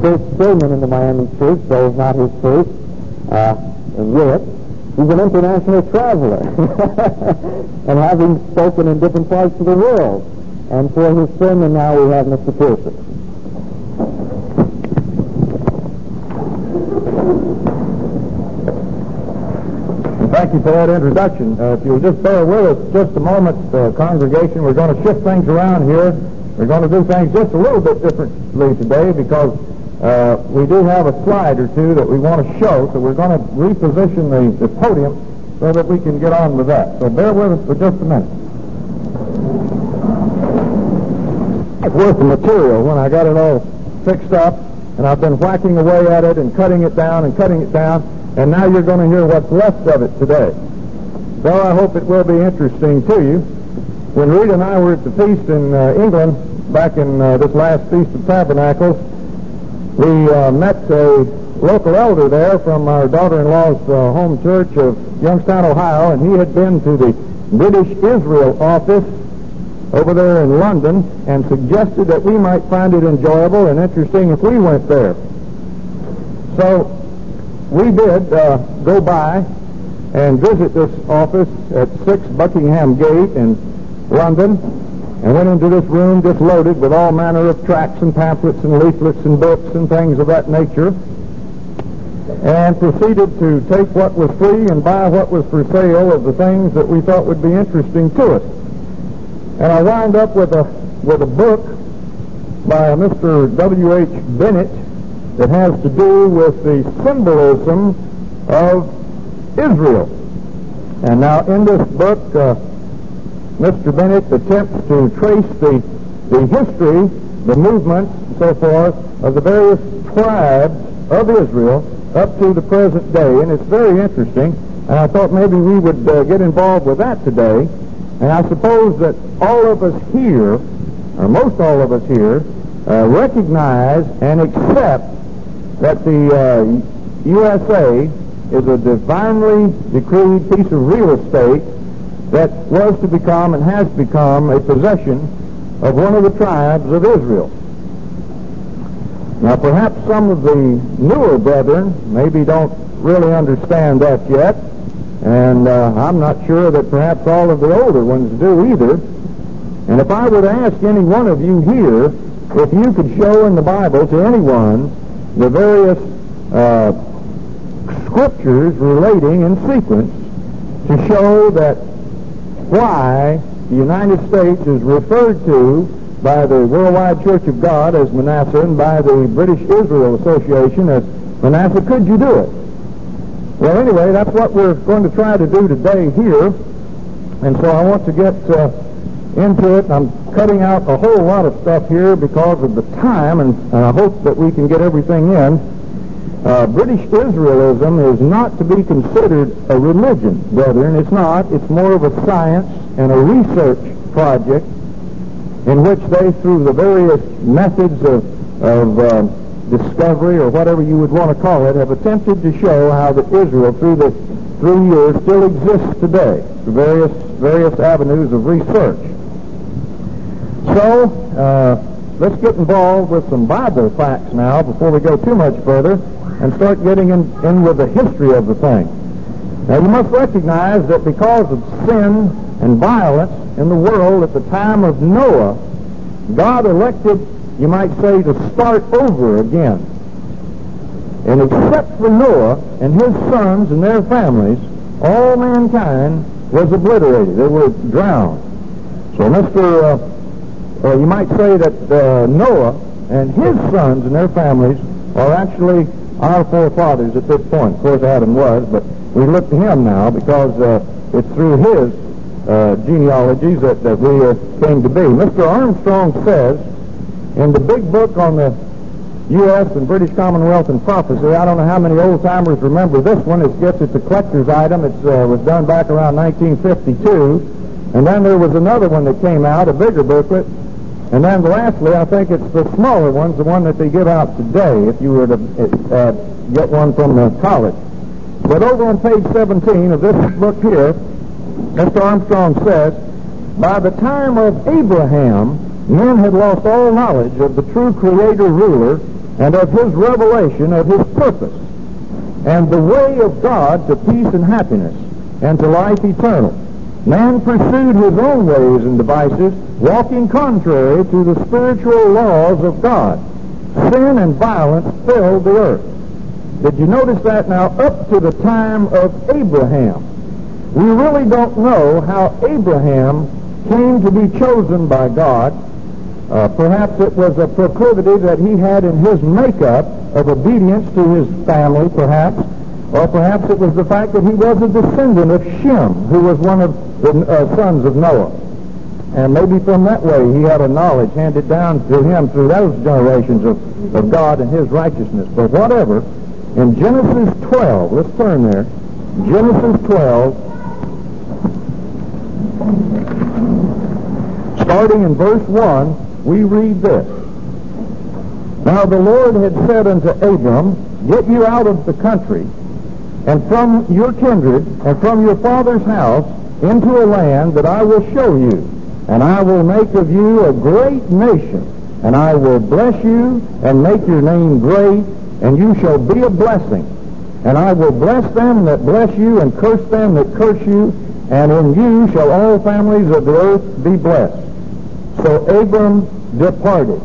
first sermon in the Miami church, though not his first, in Europe. He's an international traveler, and having spoken in different parts of the world. And for his sermon now we have Mr. Pearson. Thank you for that introduction. If you'll just bear with us just a moment, congregation, we're going to shift things around here. We're going to do things just a little bit differently today because we do have a slide or two that we want to show, so we're going to reposition the podium so that we can get on with that. So bear with us for just a minute. It's worth the material when I got it all fixed up, and I've been whacking away at it and cutting it down, and now you're going to hear what's left of it today. So I hope it will be interesting to you. When Rita and I were at the feast in England back in this last Feast of Tabernacles, we met a local elder there from our daughter-in-law's home church of Youngstown, Ohio, and he had been to the British Israel office over there in London and suggested that we might find it enjoyable and interesting if we went there. So we did go by and visit this office at 6 Buckingham Gate in London, and went into this room just loaded with all manner of tracts and pamphlets and leaflets and books and things of that nature, and proceeded to take what was free and buy what was for sale of the things that we thought would be interesting to us. And I wound up with a book by a Mr. W.H. Bennett that has to do with the symbolism of Israel. And now in this book, Mr. Bennett attempts to trace the history, the movements, and so forth, of the various tribes of Israel up to the present day, and it's very interesting, and I thought maybe we would get involved with that today. And I suppose that all of us here, or most all of us here, recognize and accept that the USA is a divinely decreed piece of real estate that was to become and has become a possession of one of the tribes of Israel. Now, perhaps some of the newer brethren maybe don't really understand that yet, and I'm not sure that perhaps all of the older ones do either. And if I were to ask any one of you here if you could show in the Bible to anyone the various scriptures relating in sequence to show that why the United States is referred to by the Worldwide Church of God as Manasseh and by the British Israel Association as Manasseh, could you do it? Well, anyway, that's what we're going to try to do today here. And so I want to get into it. I'm cutting out a whole lot of stuff here because of the time, and I hope that we can get everything in. British Israelism is not to be considered a religion, brethren. It's not. It's more of a science and a research project in which they, through the various methods of discovery, or whatever you would want to call it, have attempted to show how that Israel, through years, still exists today, through various avenues of research. So, let's get involved with some Bible facts now before we go too much further and start getting in with the history of the thing. Now, you must recognize that because of sin and violence in the world at the time of Noah, God elected, you might say, to start over again. And except for Noah and his sons and their families, all mankind was obliterated. They were drowned. So you might say that Noah and his sons and their families are actually our forefathers at this point. Of course, Adam was, but we look to him now because it's through his genealogies that we came to be. Mr. Armstrong says in the big book on the U.S. and British Commonwealth and Prophecy, I don't know how many old-timers remember this one. It's a collector's item. It was done back around 1952. And then there was another one that came out, a bigger booklet. And then lastly, I think it's the smaller ones, the one that they give out today, if you were to get one from the college. But over on page 17 of this book here, Mr. Armstrong says, by the time of Abraham, men had lost all knowledge of the true creator ruler and of his revelation of his purpose, and the way of God to peace and happiness, and to life eternal. Man pursued his own ways and devices, walking contrary to the spiritual laws of God. Sin and violence filled the earth. Did you notice that now? Up to the time of Abraham, we really don't know how Abraham came to be chosen by God. Perhaps it was a proclivity that he had in his makeup of obedience to his family, perhaps. Or perhaps it was the fact that he was a descendant of Shem, who was one of the sons of Noah. And maybe from that way he had a knowledge handed down to him through those generations of God and his righteousness. But whatever, in Genesis 12, let's turn there. Genesis 12, starting in verse 1, we read this. Now the Lord had said unto Abram, Get you out of the country, and from your kindred, and from your father's house, into a land that I will show you. And I will make of you a great nation, and I will bless you, and make your name great, and you shall be a blessing. And I will bless them that bless you, and curse them that curse you, and in you shall all families of the earth be blessed. So Abram departed.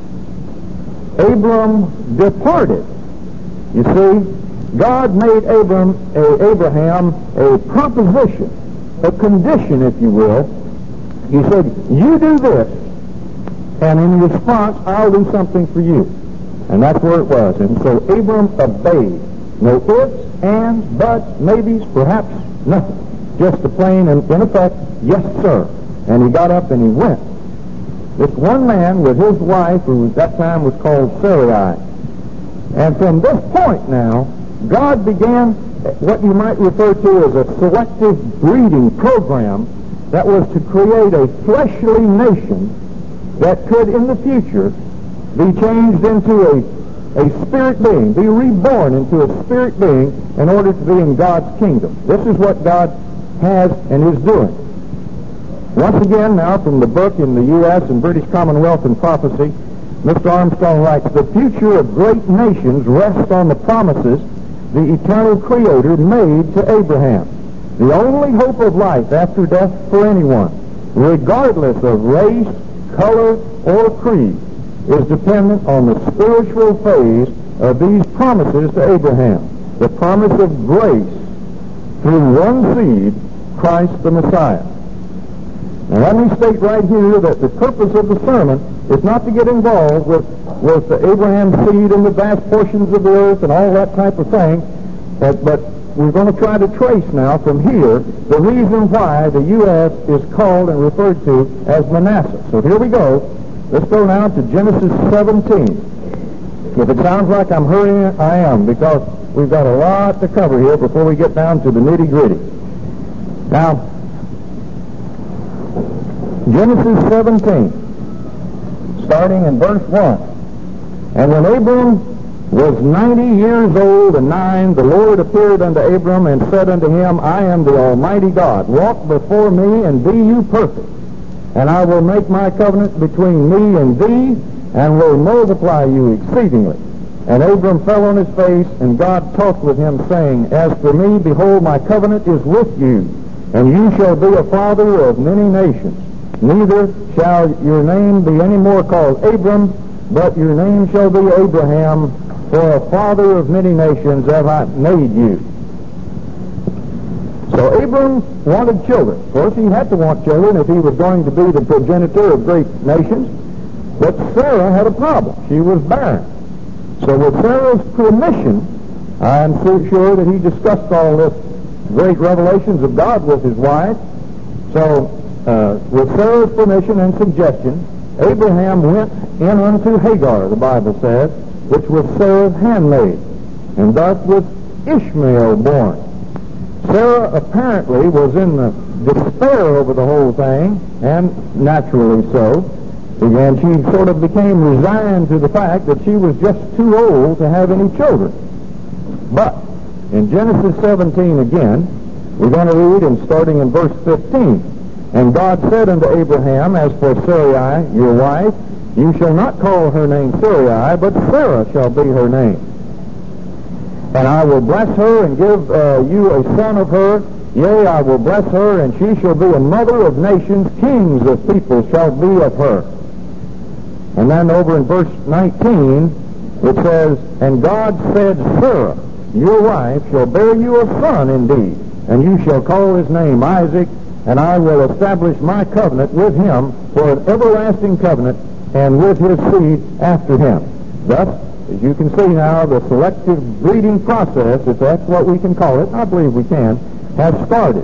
Abram departed. You see, God made Abraham a proposition, a condition, if you will. He said, you do this, and in response, I'll do something for you. And that's where it was. And so Abram obeyed. No ifs, ands, buts, maybes, perhaps nothing. Just a plain and, in effect, yes, sir. And he got up and he went. This one man with his wife, who at that time was called Sarai. And from this point now, God began what you might refer to as a selective breeding program that was to create a fleshly nation that could in the future be changed into a spirit being, be reborn into a spirit being in order to be in God's kingdom. This is what God has and is doing. Once again now from the book in the U.S. and British Commonwealth and Prophecy, Mr. Armstrong writes, the future of great nations rests on the promises the eternal Creator made to Abraham. The only hope of life after death for anyone, regardless of race, color, or creed, is dependent on the spiritual phase of these promises to Abraham. The promise of grace through one seed, Christ the Messiah. Now let me state right here that the purpose of the sermon is not to get involved with the Abraham seed and the vast portions of the earth and all that type of thing, but we're going to try to trace now from here the reason why the U.S. is called and referred to as Manasseh. So here we go. Let's go now to Genesis 17. If it sounds like I'm hurrying, I am, because we've got a lot to cover here before we get down to the nitty-gritty. Now, Genesis 17, starting in verse 1. And when Abram was 90 years old and 9, the Lord appeared unto Abram and said unto him, I am the Almighty God. Walk before me and be you perfect. And I will make my covenant between me and thee, and will multiply you exceedingly. And Abram fell on his face, and God talked with him, saying, As for me, behold, my covenant is with you, and you shall be a father of many nations. Neither shall your name be any more called Abram, but your name shall be Abraham, for a father of many nations have I made you. So Abram wanted children. Of course, he had to want children if he was going to be the progenitor of great nations. But Sarah had a problem. She was barren. So with Sarah's permission, I'm so sure that he discussed all this great revelations of God with his wife. So with Sarah's permission and suggestion, Abraham went in unto Hagar, the Bible says, which was Sarah's handmaid, and thus was Ishmael born. Sarah apparently was in the despair over the whole thing, and naturally so, and she sort of became resigned to the fact that she was just too old to have any children. But in Genesis 17 again, we're going to read, and starting in verse 15, And God said unto Abraham, As for Sarai, your wife, You shall not call her name Sarai, but Sarah shall be her name. And I will bless her and give you a son of her. Yea, I will bless her, and she shall be a mother of nations. Kings of people shall be of her. And then over in verse 19, it says, And God said, Sarah, your wife, shall bear you a son indeed, and you shall call his name Isaac, and I will establish my covenant with him for an everlasting covenant, and with his seed after him. Thus, as you can see now, the selective breeding process, if that's what we can call it, I believe we can, has started.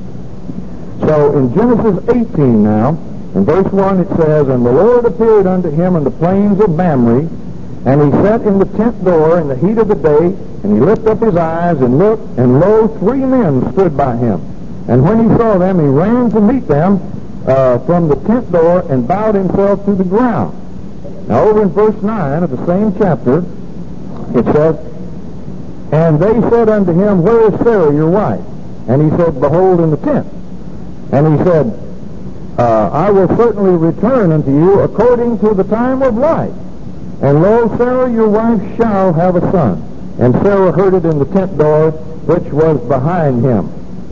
So in Genesis 18 now, in verse 1 it says, And the Lord appeared unto him in the plains of Mamre, and he sat in the tent door in the heat of the day, and he lifted up his eyes and looked, and lo, 3 men stood by him. And when he saw them, he ran to meet them from the tent door and bowed himself to the ground. Now over in verse 9 of the same chapter, it says, And they said unto him, Where is Sarah your wife? And he said, Behold, in the tent. And he said, I will certainly return unto you according to the time of life. And lo, Sarah your wife shall have a son. And Sarah heard it in the tent door, which was behind him.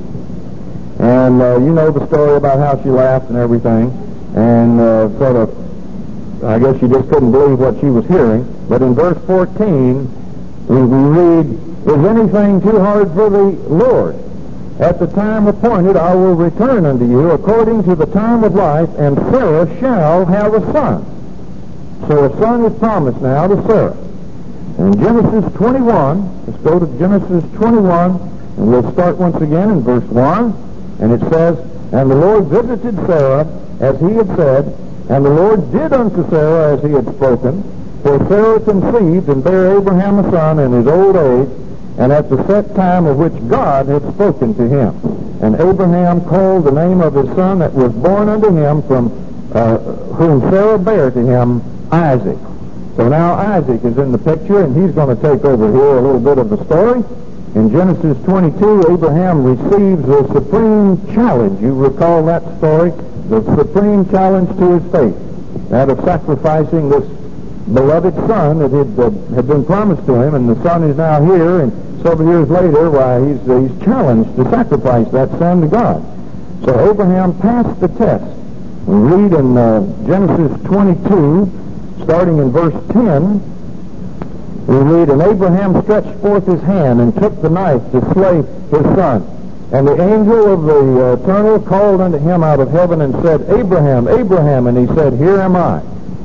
And you know the story about how she laughed and everything. And sort of, I guess she just couldn't believe what she was hearing. But in verse 14, we read, Is anything too hard for the Lord? At the time appointed I will return unto you according to the time of life, and Sarah shall have a son. So a son is promised now to Sarah. In Genesis 21, let's go to Genesis 21, and we'll start once again in verse 1. And it says, And the Lord visited Sarah as he had said, and the Lord did unto Sarah as he had spoken. For Sarah conceived and bare Abraham a son in his old age, and at the set time of which God had spoken to him. And Abraham called the name of his son that was born unto him from whom Sarah bare to him Isaac. So now Isaac is in the picture, and he's going to take over here a little bit of the story. In Genesis 22, Abraham receives the supreme challenge. You recall that story? The supreme challenge to his faith. That of sacrificing this beloved son that had been promised to him, and the son is now here, and several years later, why, he's challenged to sacrifice that son to God. So Abraham passed the test. We read in Genesis 22, starting in verse 10, we read, And Abraham stretched forth his hand and took the knife to slay his son. And the angel of the Eternal called unto him out of heaven and said, Abraham, Abraham. And he said, Here am I.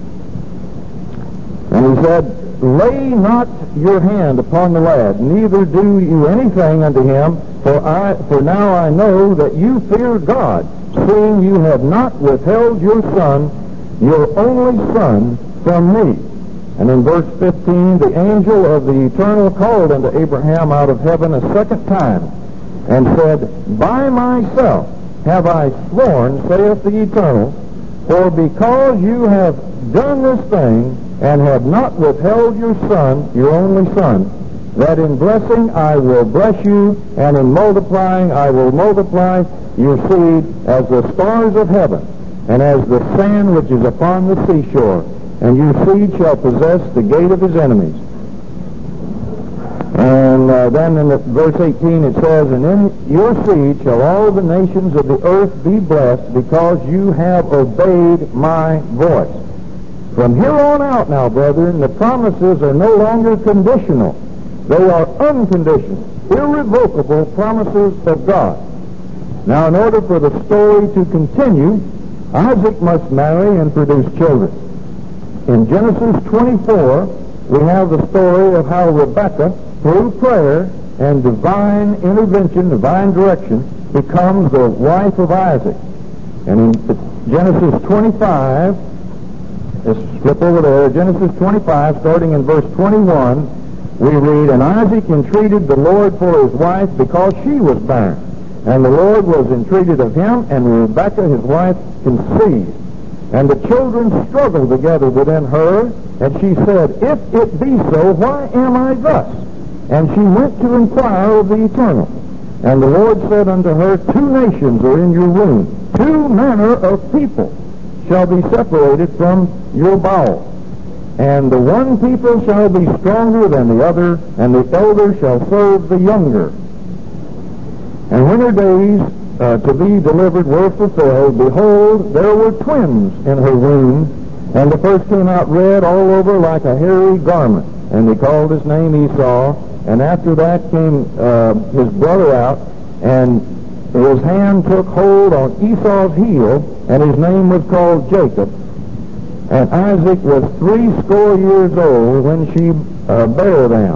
And he said, Lay not your hand upon the lad, neither do you anything unto him, for now I know that you fear God, seeing you have not withheld your son, your only son, from me. And in verse 15, the angel of the Eternal called unto Abraham out of heaven a second time, and said, By myself have I sworn, saith the Eternal, for because you have done this thing, and have not withheld your son, your only son, that in blessing I will bless you, and in multiplying I will multiply your seed as the stars of heaven, and as the sand which is upon the seashore, and your seed shall possess the gate of his enemies. And then in verse 18 it says, And in your seed shall all the nations of the earth be blessed, because you have obeyed my voice. From here on out now, brethren, the promises are no longer conditional. They are unconditional, irrevocable promises of God. Now, in order for the story to continue, Isaac must marry and produce children. In Genesis 24, we have the story of how Rebekah, through prayer and divine intervention, divine direction, becomes the wife of Isaac. And in Genesis 25, let's flip over there. Genesis 25, starting in verse 21, we read, And Isaac entreated the Lord for his wife, because she was barren. And the Lord was entreated of him, and Rebekah his wife conceived. And the children struggled together within her, and she said, If it be so, why am I thus? And she went to inquire of the Eternal. And the Lord said unto her, 2 nations are in your womb, 2 manner of people. shall be separated from your bowels. And the one people shall be stronger than the other, and the elder shall serve the younger. And when her days to be delivered were fulfilled, behold, there were twins in her womb, and the first came out red all over like a hairy garment, and they called his name Esau. And after that came his brother out, and his hand took hold on Esau's heel, and his name was called Jacob. And Isaac was 80 years old when she bare them.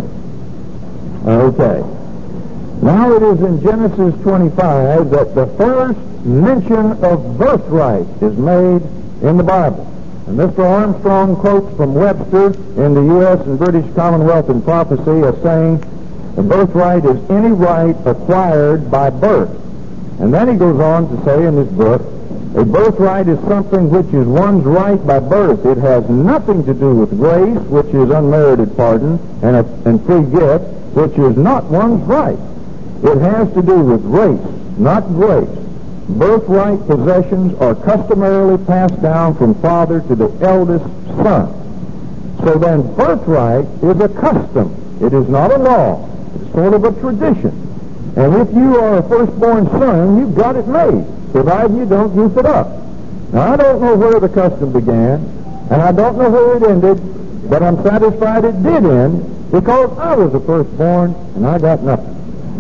Okay. Now it is in Genesis 25 that the first mention of birthright is made in the Bible. And Mr. Armstrong quotes from Webster in the U.S. and British Commonwealth in Prophecy as saying, the birthright is any right acquired by birth. And then he goes on to say in his book, a birthright is something which is one's right by birth. It has nothing to do with grace, which is unmerited pardon, and free gift, which is not one's right. It has to do with race, not grace. Birthright possessions are customarily passed down from father to the eldest son. So then birthright is a custom. It is not a law. It's sort of a tradition. And if you are a firstborn son, you've got it made, provided you don't goof it up. Now, I don't know where the custom began, and I don't know where it ended, but I'm satisfied it did end, because I was a firstborn, and I got nothing.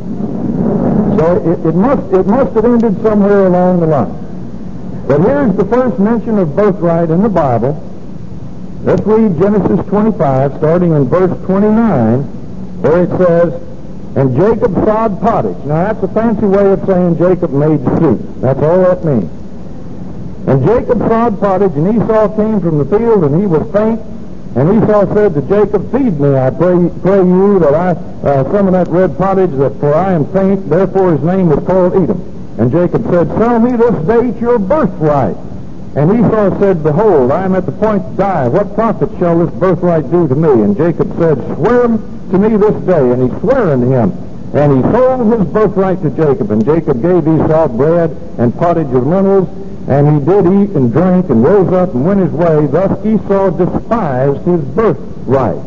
So it must have ended somewhere along the line. But here's the first mention of birthright in the Bible. Let's read Genesis 25, starting in verse 29, where it says, and Jacob sod pottage. Now that's a fancy way of saying Jacob made soup. That's all that means. And Jacob sod pottage, and Esau came from the field, and he was faint. And Esau said to Jacob, feed me, I pray you, that some of that red pottage, for I am faint. Therefore his name was called Edom. And Jacob said, sell me this day your birthright. And Esau said, behold, I am at the point to die. What profit shall this birthright do to me? And Jacob said, swear to me this day. And he sware unto him. And he sold his birthright to Jacob. And Jacob gave Esau bread and pottage of lentils. And he did eat and drink and rose up and went his way. Thus Esau despised his birthright.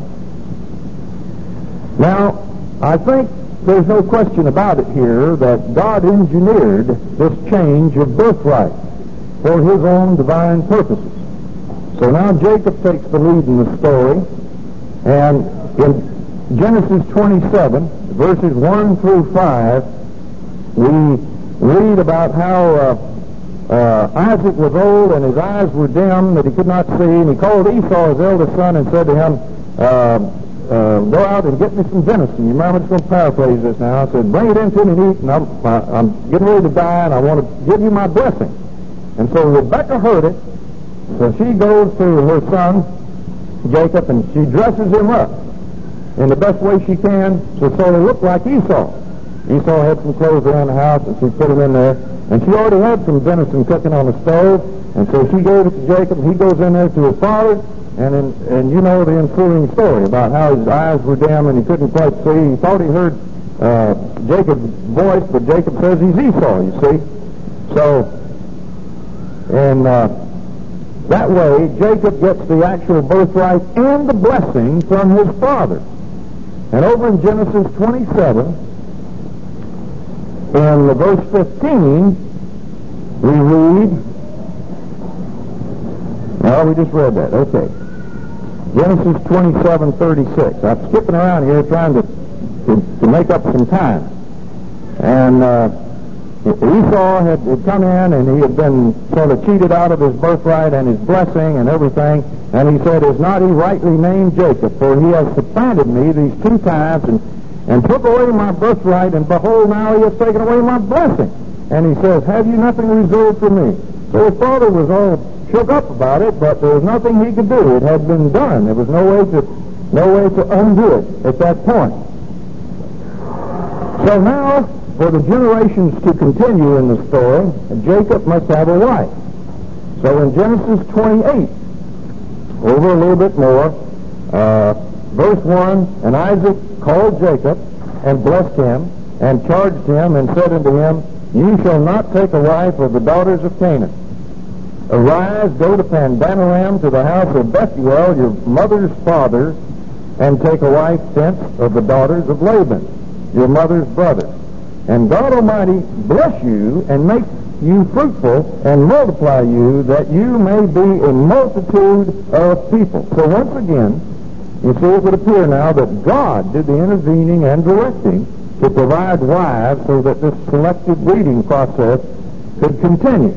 Now, I think there's no question about it here that God engineered this change of birthright for his own divine purposes. So now Jacob takes the lead in the story. And in Genesis 27, verses 1 through 5, we read about how Isaac was old and his eyes were dim that he could not see, and he called Esau, his eldest son, and said to him, go out and get me some venison. You remember, I'm just going to paraphrase this now. I said, bring it in to me and eat, and I'm getting ready to die, and I want to give you my blessing. And so Rebekah heard it, so she goes to her son, Jacob, and she dresses him up in the best way she can, so he looked like Esau. Esau had some clothes around the house, and she put them in there. And she already had some venison cooking on the stove, and so she gave it to Jacob. He goes in there to his father, and you know the ensuing story about how his eyes were dim and he couldn't quite see. He thought he heard Jacob's voice, but Jacob says he's Esau, you see. So, and that way, Jacob gets the actual birthright and the blessing from his father. And over in Genesis 27, in verse 15, we read, well, we just read that, okay. Genesis 27:36. I'm skipping around here trying to make up some time. And Esau had come in and he had been sort of cheated out of his birthright and his blessing and everything. And he said, is not he rightly named Jacob? For he has supplanted me these 2 times and took away my birthright, and behold, now he has taken away my blessing. And he says, have you nothing reserved for me? So his father was all shook up about it, but there was nothing he could do. It had been done. There was no way to undo it at that point. So now, for the generations to continue in the story, Jacob must have a wife. So in Genesis 28, over a little bit more, verse 1, and Isaac called Jacob and blessed him and charged him and said unto him, you shall not take a wife of the daughters of Canaan. Arise, go to Pandanaram to the house of Bethuel, your mother's father, and take a wife thence of the daughters of Laban, your mother's brother. And God Almighty bless you and make you fruitful and multiply you, that you may be a multitude of people. So once again, you see, it would appear now that God did the intervening and directing to provide wives so that this selective breeding process could continue.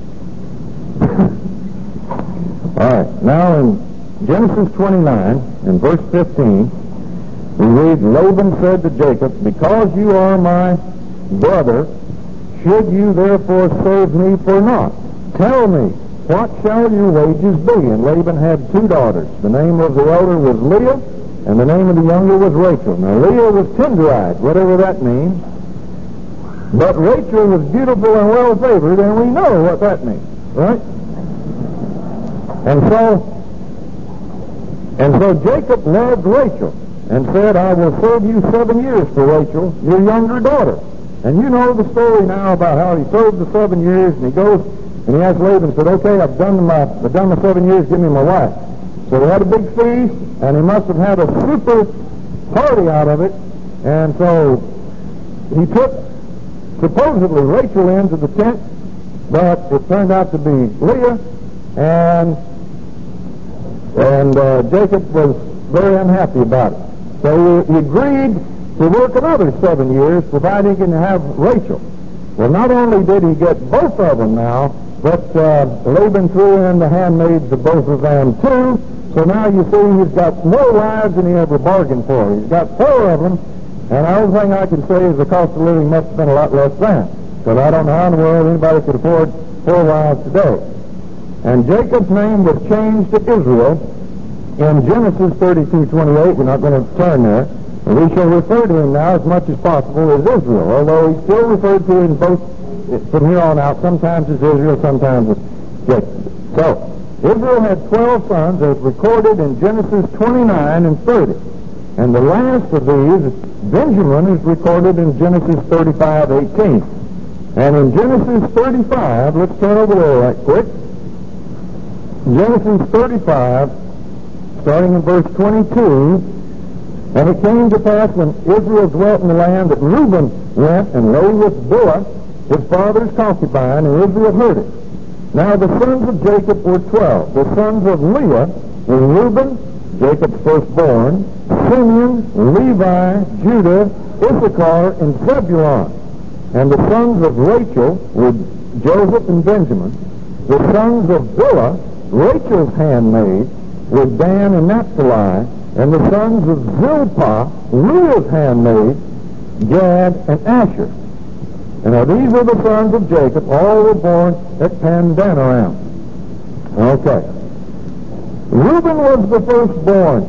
All right, now in Genesis 29, in verse 15, we read, Laban said to Jacob, because you are my brother, should you therefore serve me for naught? Tell me, what shall your wages be? And Laban had 2 daughters. The name of the elder was Leah, and the name of the younger was Rachel. Now, Leah was tender-eyed, whatever that means. But Rachel was beautiful and well-favored, and we know what that means, right? And so Jacob loved Rachel and said, I will serve you 7 years for Rachel, your younger daughter. And you know the story now about how he served the 7 years, and he goes and he asked Laban, said, okay, I've done my 7 years, give me my wife. So they had a big feast, and he must have had a super party out of it. And so he took supposedly Rachel into the tent, but it turned out to be Leah, and Jacob was very unhappy about it. So he agreed to work another 7 years, providing he can have Rachel. Well, not only did he get both of them now, but Laban threw in the handmaids of both of them too. So now you see he's got more wives than he ever bargained for. He's got 4 of them, and the only thing I can say is the cost of living must have been a lot less then, because I don't know how in the world anybody could afford 4 wives today. And Jacob's name was changed to Israel in Genesis 32:28. We're not going to turn there. And we shall refer to him now as much as possible as Israel, although he's still referred to in both from here on out, sometimes as Israel, sometimes as Jacob. So, Israel had 12 sons as recorded in Genesis 29 and 30. And the last of these, Benjamin, is recorded in Genesis 35:18. And in Genesis 35, let's turn over there right quick. Genesis 35, starting in verse 22, and it came to pass when Israel dwelt in the land that Reuben went and lay with Bilhah, his father's concubine, and Israel heard it. Now the sons of Jacob were 12. The sons of Leah were Reuben, Jacob's firstborn, Simeon, Levi, Judah, Issachar, and Zebulun. And the sons of Rachel were Joseph and Benjamin. The sons of Bilhah, Rachel's handmaid, were Dan and Naphtali. And the sons of Zilpah, Leah's handmaid, Gad and Asher. And now these are the sons of Jacob. All were born at Pandanaram. Okay. Reuben was the firstborn,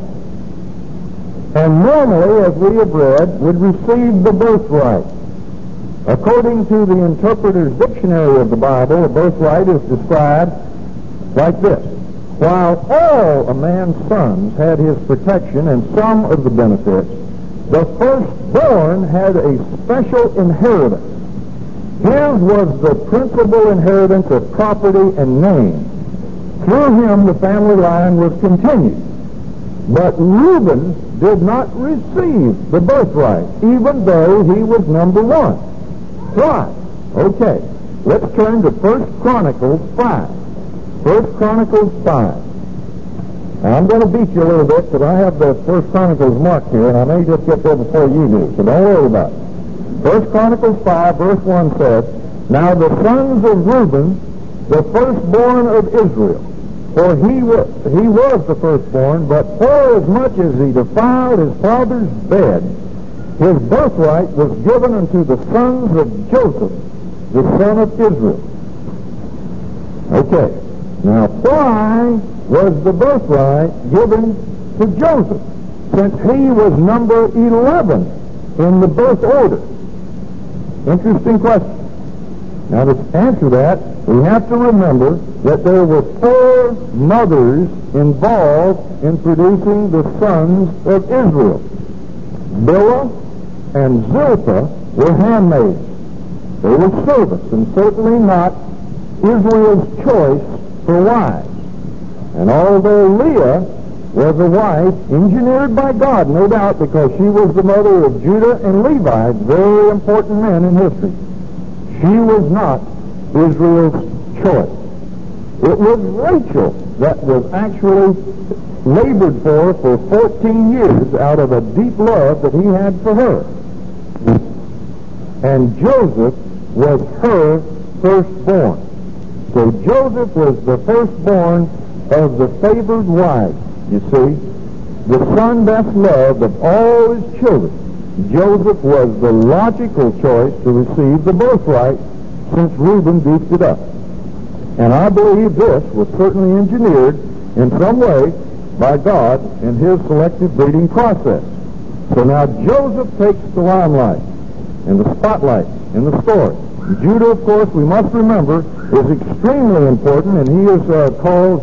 and normally, as we have read, would receive the birthright. According to the Interpreter's Dictionary of the Bible, a birthright is described like this. While all a man's sons had his protection and some of the benefits, the firstborn had a special inheritance. His was the principal inheritance of property and name. Through him the family line was continued. But Reuben did not receive the birthright, even though he was number 1. Why? Okay, let's turn to 1 Chronicles 5. 1 Chronicles 5. Now, I'm going to beat you a little bit, because I have the 1 Chronicles marked here, and I may just get there before you do, so don't worry about it. 1 Chronicles 5, verse 1 says, Now the sons of Reuben, the firstborn of Israel, for he was the firstborn, but forasmuch as he defiled his father's bed, his birthright was given unto the sons of Joseph, the son of Israel. Okay. Now, why was the birthright given to Joseph, since he was number 11 in the birth order? Interesting question. Now, to answer that, we have to remember that there were 4 mothers involved in producing the sons of Israel. Bilhah and Zilpah were handmaids. They were servants, and certainly not Israel's choice for wives. And although Leah was a wife engineered by God, no doubt, because she was the mother of Judah and Levi, very important men in history, she was not Israel's choice. It was Rachel that was actually labored for 14 years out of a deep love that he had for her. And Joseph was her firstborn. So Joseph was the firstborn of the favored wife, you see. The son best loved of all his children. Joseph was the logical choice to receive the birthright since Reuben goofed it up. And I believe this was certainly engineered in some way by God in his selective breeding process. So now Joseph takes the limelight and the spotlight in the story. Judah, of course, we must remember, is extremely important, and he is called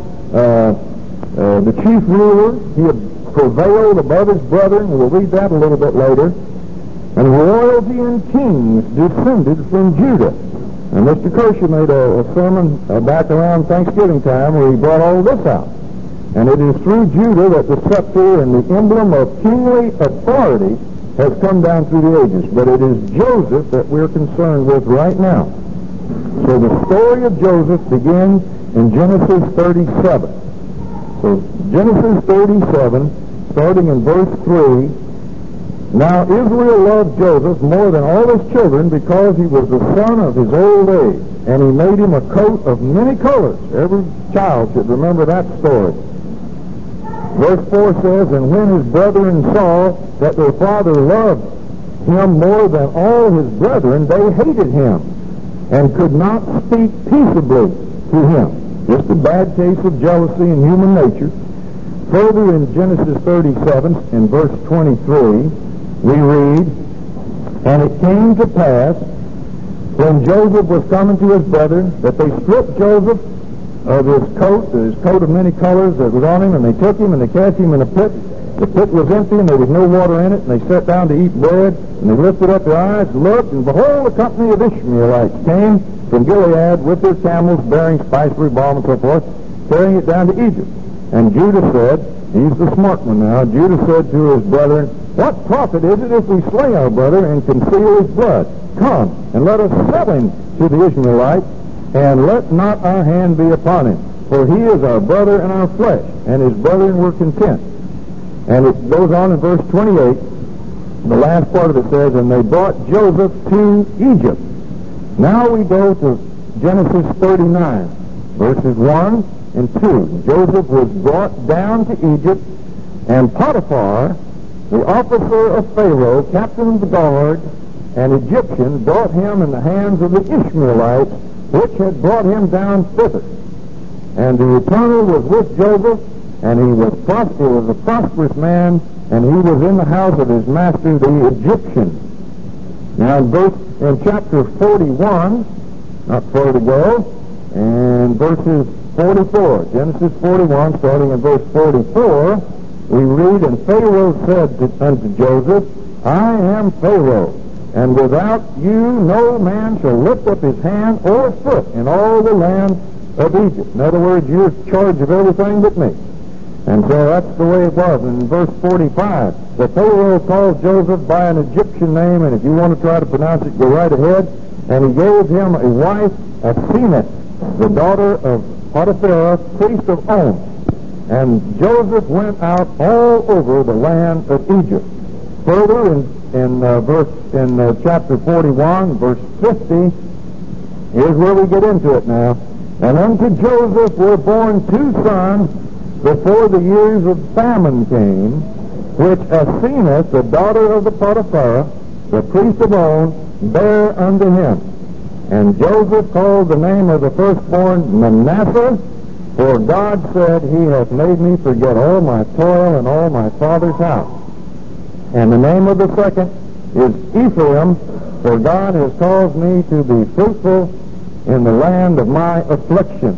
the chief ruler. He had prevailed above his brethren. We'll read that a little bit later. And royalty and kings descended from Judah. And Mr. Kershaw made a sermon back around Thanksgiving time where he brought all this out. And it is through Judah that the scepter and the emblem of kingly authority has come down through the ages. But it is Joseph that we're concerned with right now. So the story of Joseph begins in Genesis 37. So Genesis 37, starting in verse 3, now Israel loved Joseph more than all his children because he was the son of his old age, and he made him a coat of many colors. Every child should remember that story. Verse 4 says, and when his brethren saw that their father loved him more than all his brethren, they hated him and could not speak peaceably to him. Just a bad case of jealousy in human nature. Further in Genesis 37, in verse 23, we read, and it came to pass, when Joseph was coming to his brethren, that they stripped Joseph of his coat of many colors that was on him, and they took him and they cast him in a pit. The pit was empty and there was no water in it, and they sat down to eat bread, and they lifted up their eyes, looked, and behold, a company of Ishmaelites came from Gilead with their camels bearing spicery, balm, and so forth, carrying it down to Egypt. And Judah said, he's the smart one now, Judah said to his brethren, what profit is it if we slay our brother and conceal his blood? Come, and let us sell him to the Ishmaelites, and let not our hand be upon him, for he is our brother and our flesh. And his brethren were content. And it goes on in verse 28, the last part of it says, and they brought Joseph to Egypt. Now we go to Genesis 39, verses 1 and 2. Joseph was brought down to Egypt, and Potiphar, the officer of Pharaoh, captain of the guard, an Egyptian, brought him in the hands of the Ishmaelites, which had brought him down thither. And the Eternal was with Joseph, and he was a prosperous man, and he was in the house of his master, the Egyptian. Now in chapter 41, not far to go, and verses 44, Genesis 41, starting in verse 44, we read, and Pharaoh said unto Joseph, I am Pharaoh, and without you no man shall lift up his hand or foot in all the land of Egypt. In other words, you're in charge of everything but me. And so that's the way it was. And in verse 45, the Pharaoh called Joseph by an Egyptian name, and if you want to try to pronounce it, go right ahead. And he gave him a wife, Asenath, the daughter of Potiphar, priest of On. And Joseph went out all over the land of Egypt. Further, in chapter 41, verse 50, here's where we get into it now. And unto Joseph were born two sons before the years of famine came, which Asenath, the daughter of the Potiphar, the priest of On, bare unto him. And Joseph called the name of the firstborn Manasseh, for God said, he hath made me forget all my toil and all my father's house. And the name of the second is Ephraim, for God has caused me to be fruitful in the land of my affliction.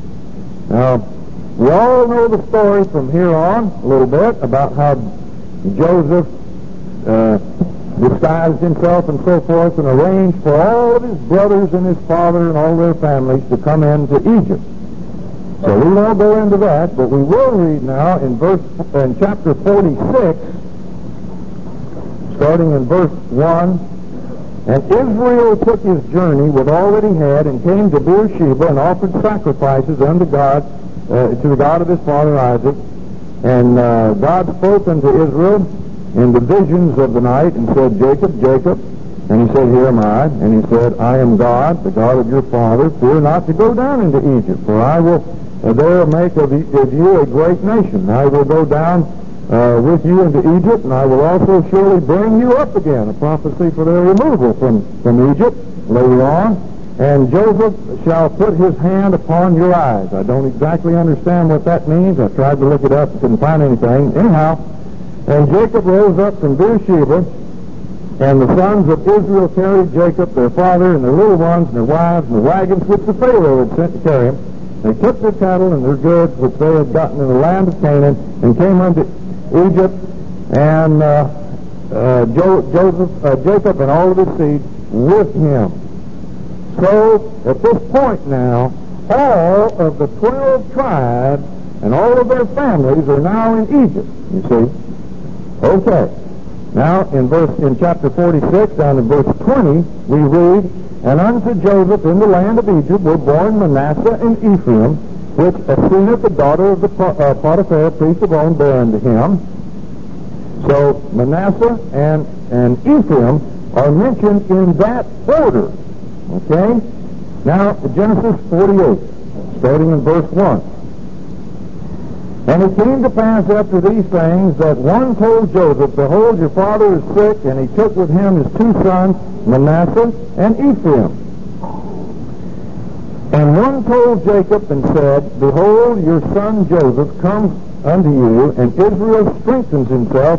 Now, we all know the story from here on a little bit about how Joseph disguised himself and so forth and arranged for all of his brothers and his father and all their families to come into Egypt. So we won't go into that, but we will read now in chapter 46, starting in verse 1. And Israel took his journey with all that he had, and came to Beersheba, and offered sacrifices unto God, to the God of his father Isaac. And God spoke unto Israel in the visions of the night, and said, Jacob, Jacob. And he said, Here am I. And he said, I am God, the God of your father. Fear not to go down into Egypt, for I will there make of you a great nation. I will go down with you into Egypt, and I will also surely bring you up again. A prophecy for their removal from Egypt later on. And Joseph shall put his hand upon your eyes. I don't exactly understand what that means. I tried to look it up and couldn't find anything. Anyhow, and Jacob rose up from Beersheba, and the sons of Israel carried Jacob, their father, and their little ones, and their wives, and the wagons which the Pharaoh had sent to carry him. They took their cattle and their goods which they had gotten in the land of Canaan, and came unto Egypt, and Jacob and all of his seed with him. So, at this point now, all of the 12 tribes and all of their families are now in Egypt, you see. Okay. Now, in chapter 46, down in verse 20, we read, And unto Joseph in the land of Egypt were born Manasseh and Ephraim, which Asenath, the daughter of the Potiphar, priest of On, bare unto him. So, Manasseh and Ephraim are mentioned in that order. Okay? Now, Genesis 48, starting in verse 1. And it came to pass after these things that one told Joseph, Behold, your father is sick, and he took with him his 2 sons, Manasseh and Ephraim. And one told Jacob and said, Behold, your son Joseph comes unto you, and Israel strengthened himself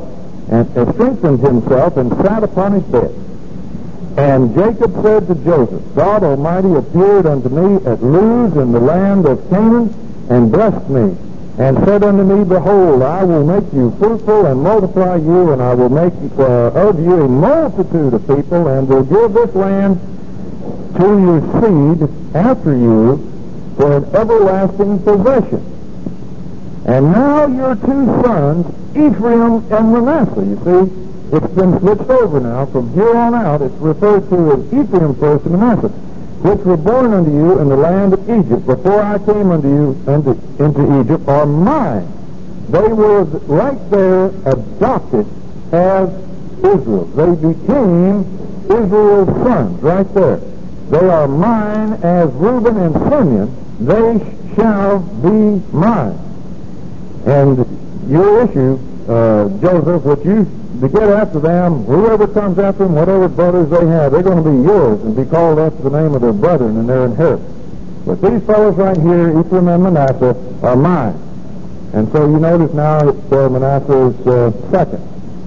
and sat upon his bed. And Jacob said to Joseph, God Almighty appeared unto me at Luz in the land of Canaan, and blessed me, and said unto me, Behold, I will make you fruitful and multiply you, and I will make of you a multitude of people, and will give this land to your seed after you for an everlasting possession. And now your 2 sons, Ephraim and Manasseh, you see, it's been switched over now. From here on out, it's referred to as Ephraim first and Manasseh, which were born unto you in the land of Egypt, before I came unto you into Egypt, are mine. They were right there adopted as Israel. They became Israel's sons right there. They are mine as Reuben and Simeon. They shall be mine. And your issue, Joseph, what you to get after them, whoever comes after them, whatever brothers they have, they're going to be yours and be called after the name of their brethren and their inheritance. But these fellows right here, Ephraim and Manasseh, are mine. And so you notice now it's Manasseh's second.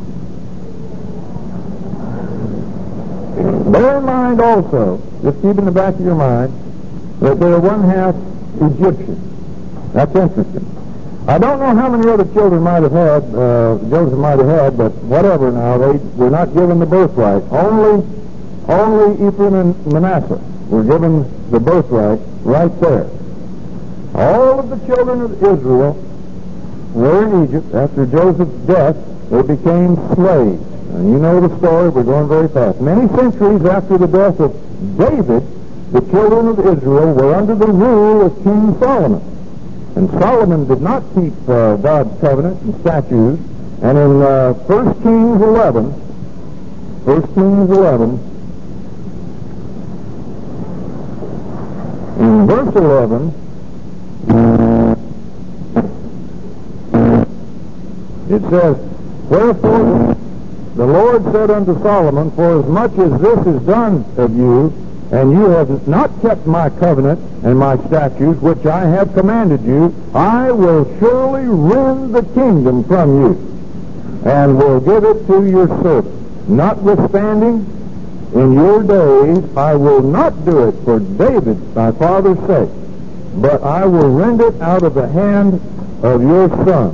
Bear in mind also, just keep in the back of your mind, that they're 1/2 Egyptian. That's interesting. I don't know how many other children might have had, Joseph might have had, but whatever now, they were not given the birthright. Only Ephraim and Manasseh were given the birthright right there. All of the children of Israel were in Egypt. After Joseph's death, they became slaves. And you know the story, we're going very fast. Many centuries after the death of David, the children of Israel were under the rule of King Solomon. And Solomon did not keep God's covenant and statutes. And in 1 Kings 11, in verse 11, it says, Wherefore the Lord said unto Solomon, For as much as this is done of you, and you have not kept my covenant and my statutes, which I have commanded you, I will surely rend the kingdom from you, and will give it to your servant. Notwithstanding, in your days I will not do it for David thy father's sake, but I will rend it out of the hand of your son.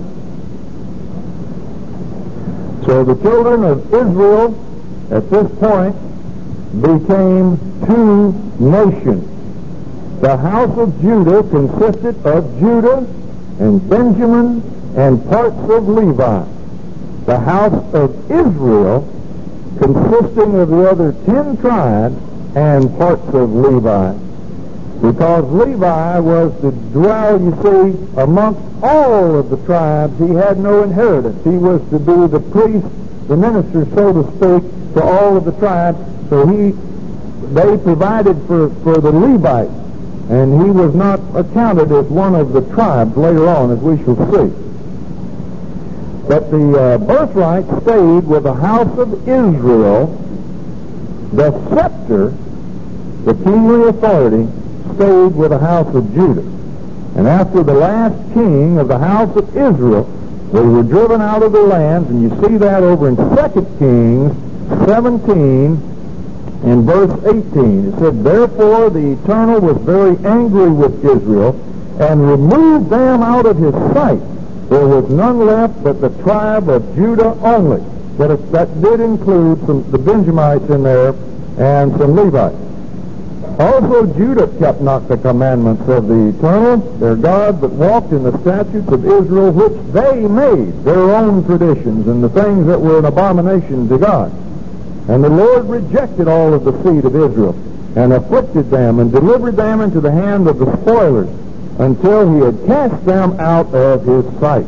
So the children of Israel at this point became 2 nations. the house of Judah consisted of Judah and Benjamin and parts of Levi. The house of Israel consisting of the other 10 tribes and parts of Levi. Because Levi was to dwell, you see, amongst all of the tribes. He had no inheritance. He was to be the priest, the minister, so to speak, for all of the tribes. So they provided for the Levites, and he was not accounted as one of the tribes later on, as we shall see. But the birthright stayed with the house of Israel. The scepter, the kingly authority, stayed with the house of Judah. And after the last king of the house of Israel, they were driven out of their lands, and you see that over in 2 Kings 17 in verse 18. It said, "Therefore the Eternal was very angry with Israel, and removed them out of his sight. There was none left but the tribe of Judah only." That did include the Benjamites in there and some Levites. Also Judah kept not the commandments of the Eternal, their God, but walked in the statutes of Israel, which they made, their own traditions, and the things that were an abomination to God. And the Lord rejected all of the seed of Israel, and afflicted them, and delivered them into the hand of the spoilers, until he had cast them out of his sight.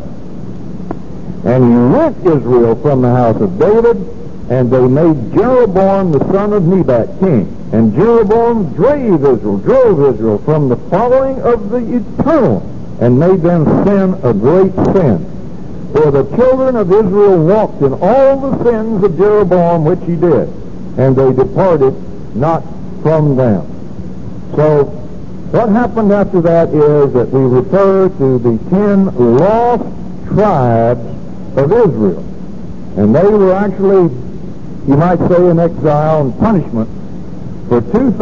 And he rent Israel from the house of David, and they made Jeroboam the son of Nebat king. And Jeroboam drove Israel from the following of the Eternal, and made them sin a great sin. For the children of Israel walked in all the sins of Jeroboam which he did, and they departed not from them. So what happened after that is that we refer to the 10 lost tribes of Israel. And they were actually, you might say, in exile and punishment for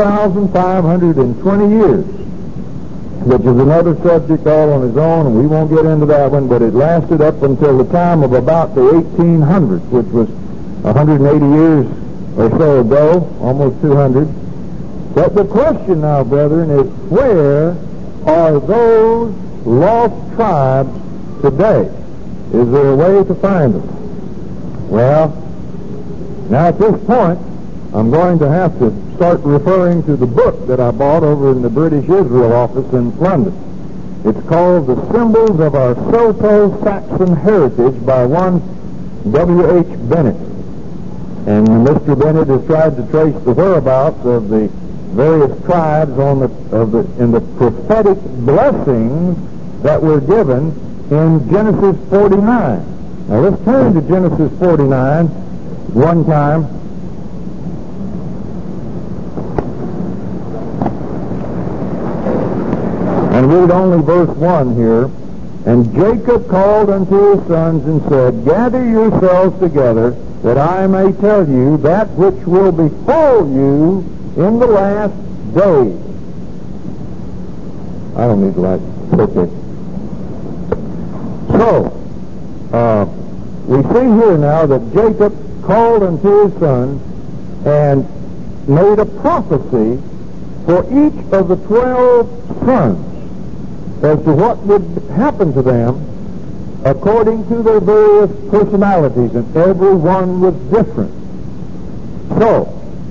2,520 years, which is another subject all on its own, and we won't get into that one, but it lasted up until the time of about the 1800s, which was 180 years or so ago, almost 200. But the question now, brethren, is where are those lost tribes today? Is there a way to find them? Well, now at this point, I'm going to have to start referring to the book that I bought over in the British Israel office in London. It's called The Symbols of Our Soto-Saxon Heritage by one W.H. Bennett. And Mr. Bennett has tried to trace the whereabouts of the various tribes in the prophetic blessings that were given in Genesis 49. Now let's turn to Genesis 49 one time. And read only verse 1 here. "And Jacob called unto his sons and said, Gather yourselves together, that I may tell you that which will befall you in the last days." I don't need the light. Okay. So, we see here now that Jacob called unto his sons and made a prophecy for each of the 12 sons as to what would happen to them according to their various personalities, and every one was different. So,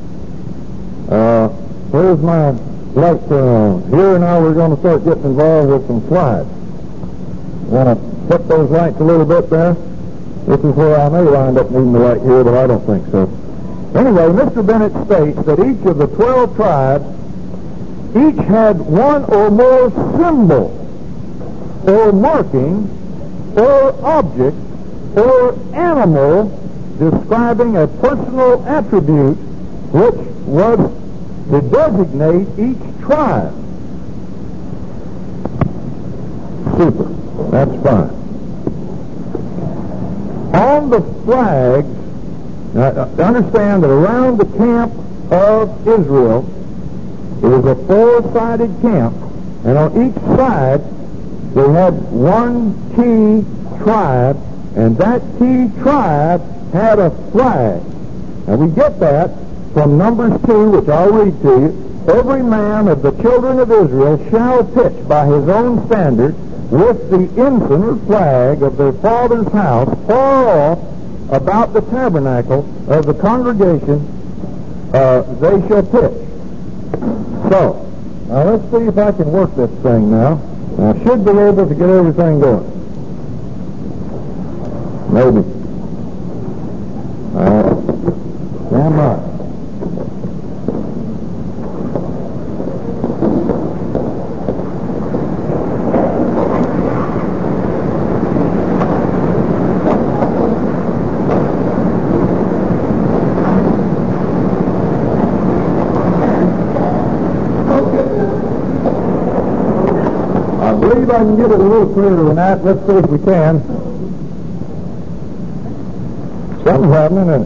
where's my light turn on? Here now we're going to start getting involved with some slides. Want to put those lights a little bit there? This is where I may wind up needing the light here, but I don't think so. Anyway, Mr. Bennett states that each of the 12 tribes, each had one or more symbol or marking or object or animal describing a personal attribute which was to designate each tribe. Super. That's fine. On the flags, understand that around the camp of Israel, it was a four-sided camp, and on each side they had one key tribe, and that key tribe had a flag. And we get that from Numbers 2, which I'll read to you, every man of the children of Israel shall pitch by his own standard with the ensign or flag of their father's house far off about the tabernacle of the congregation, they shall pitch. So, now let's see if I can work this thing now. I should be able to get everything going. Maybe. Stand by. I can get it a little clearer than that. Let's see if we can. Something's happening, isn't it?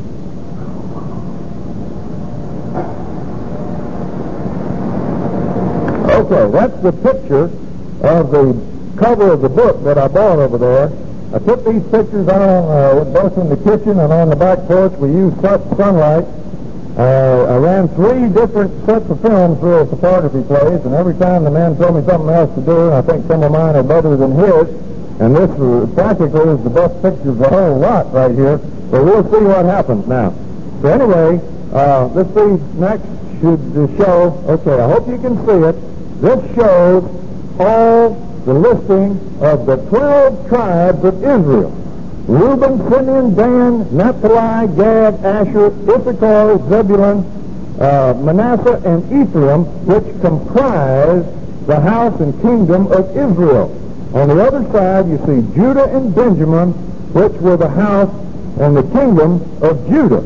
Okay, that's the picture of the cover of the book that I bought over there. I took these pictures on both in the kitchen and on the back porch. We used sunlight. I ran 3 different sets of films through a photography place, and every time the man told me something else to do, and I think some of mine are better than his, and this practically is the best picture of the whole lot right here, so we'll see what happens now. So anyway, let's see, next should show, okay, I hope you can see it. This shows all the listing of the 12 tribes of Israel. Reuben, Simeon, Dan, Naphtali, Gad, Asher, Issachar, Zebulun, Manasseh, and Ephraim, which comprise the house and kingdom of Israel. On the other side, you see Judah and Benjamin, which were the house and the kingdom of Judah.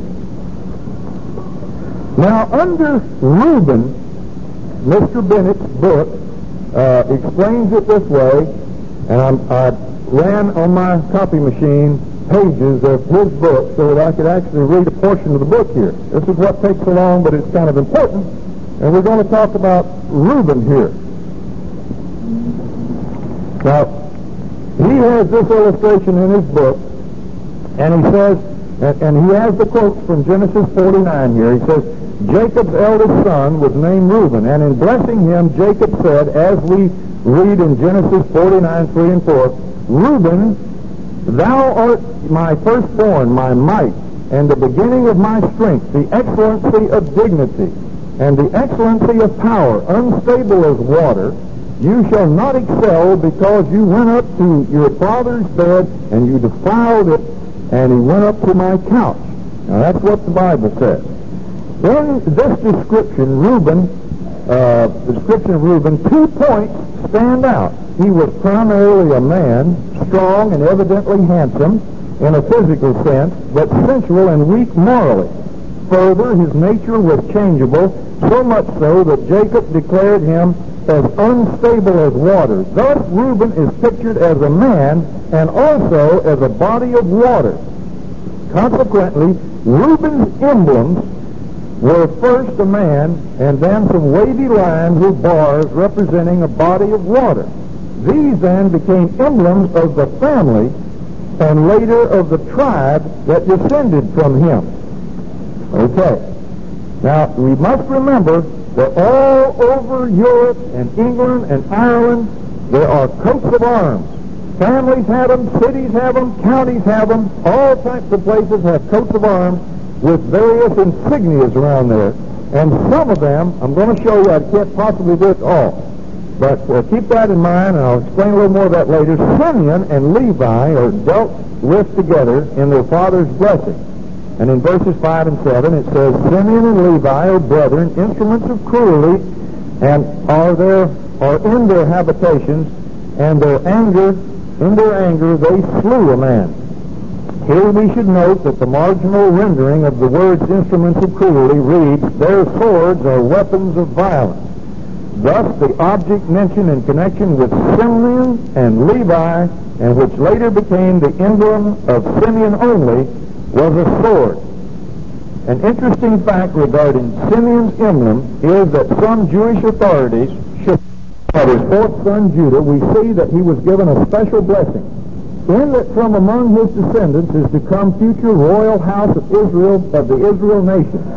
Now, under Reuben, Mr. Bennett's book explains it this way, and I ran on my copy machine pages of his book so that I could actually read a portion of the book here. This is what takes so long, but it's kind of important. And we're going to talk about Reuben here. Now, he has this illustration in his book, and he says, and he has the quotes from Genesis 49 here. He says, Jacob's eldest son was named Reuben, and in blessing him, Jacob said, as we read in Genesis 49, 3 and 4, Reuben, thou art my firstborn, my might, and the beginning of my strength, the excellency of dignity, and the excellency of power, unstable as water. You shall not excel, because you went up to your father's bed, and you defiled it, and he went up to my couch. Now that's what the Bible says. In this description, the description of Reuben, 2 points stand out. He was primarily a man, strong and evidently handsome in a physical sense, but sensual and weak morally. Further, his nature was changeable, so much so that Jacob declared him as unstable as water. Thus, Reuben is pictured as a man and also as a body of water. Consequently, Reuben's emblems were first a man and then some wavy lines with bars representing a body of water. These then became emblems of the family and later of the tribe that descended from him. Okay. Now, we must remember that all over Europe and England and Ireland, there are coats of arms. Families have them, cities have them, counties have them, all types of places have coats of arms with various insignias around there. And some of them, I'm going to show you, I can't possibly do it all. But keep that in mind, and I'll explain a little more of that later. Simeon and Levi are dealt with together in their father's blessing. And in verses 5 and 7, it says, Simeon and Levi are brethren, instruments of cruelty, and are in their habitations, and in their anger they slew a man. Here we should note that the marginal rendering of the words instruments of cruelty reads, their swords are weapons of violence. Thus, the object mentioned in connection with Simeon and Levi, and which later became the emblem of Simeon only, was a sword. An interesting fact regarding Simeon's emblem is that some Jewish authorities should of his fourth son Judah, we see that he was given a special blessing, in that from among his descendants is to come future royal house of Israel, of the Israel nation.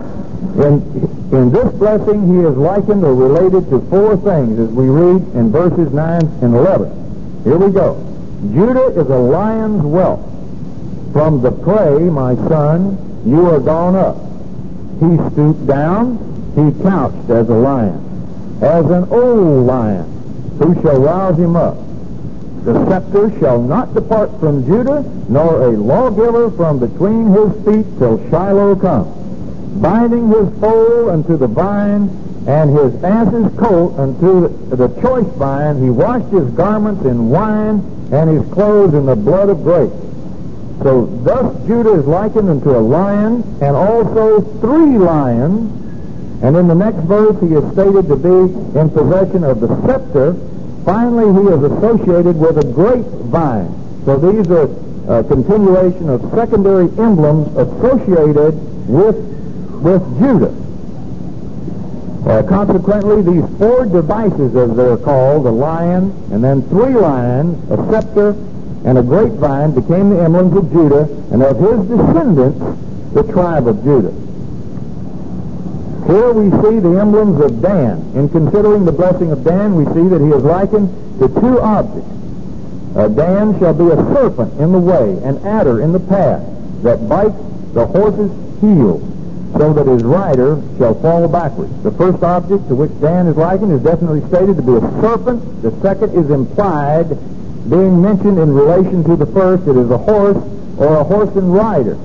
In this blessing, he is likened or related to four things, as we read in verses 9 and 11. Here we go. Judah is a lion's whelp. From the prey, my son, you are gone up. He stooped down, he couched as a lion. As an old lion, who shall rouse him up? The scepter shall not depart from Judah, nor a lawgiver from between his feet till Shiloh come. Binding his foal unto the vine, and his ass's colt unto the choice vine, he washed his garments in wine, and his clothes in the blood of grapes. So thus Judah is likened unto a lion, and also three lions. And in the next verse he is stated to be in possession of the scepter. Finally, he is associated with a grapevine. So these are a continuation of secondary emblems associated with Judah. Consequently, these four devices, as they're called, a lion, and then three lions, a scepter, and a grapevine, became the emblems of Judah, and of his descendants, the tribe of Judah. Here we see the emblems of Dan. In considering the blessing of Dan, we see that he is likened to two objects. Dan shall be a serpent in the way, an adder in the path, that bites the horse's heel, so that his rider shall fall backwards. The first object to which Dan is likened is definitely stated to be a serpent. The second is implied, being mentioned in relation to the first. It is a horse or a horse and rider.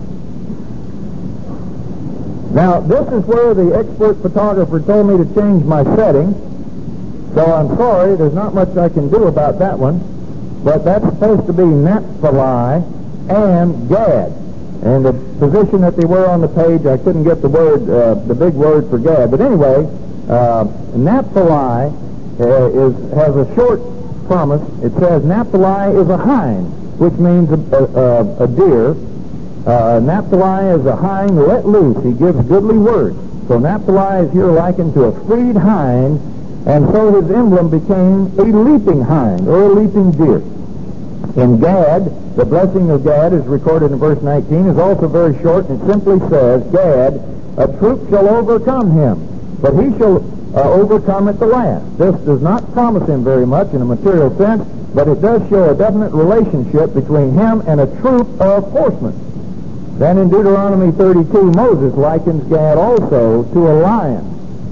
Now, this is where the expert photographer told me to change my setting, so I'm sorry, there's not much I can do about that one, but that's supposed to be Naphtali and Gad. And the position that they were on the page, I couldn't get the word, the big word for Gad. But anyway, Naphtali has a short promise. It says Naphtali is a hind, which means a deer. Naphtali is a hind let loose. He gives goodly words. So Naphtali is here likened to a freed hind, and so his emblem became a leaping hind or a leaping deer. In Gad, the blessing of Gad is recorded in verse 19, is also very short, and it simply says, Gad, a troop shall overcome him, but he shall overcome at the last. This does not promise him very much in a material sense, but it does show a definite relationship between him and a troop of horsemen. Then in Deuteronomy 32, Moses likens Gad also to a lion.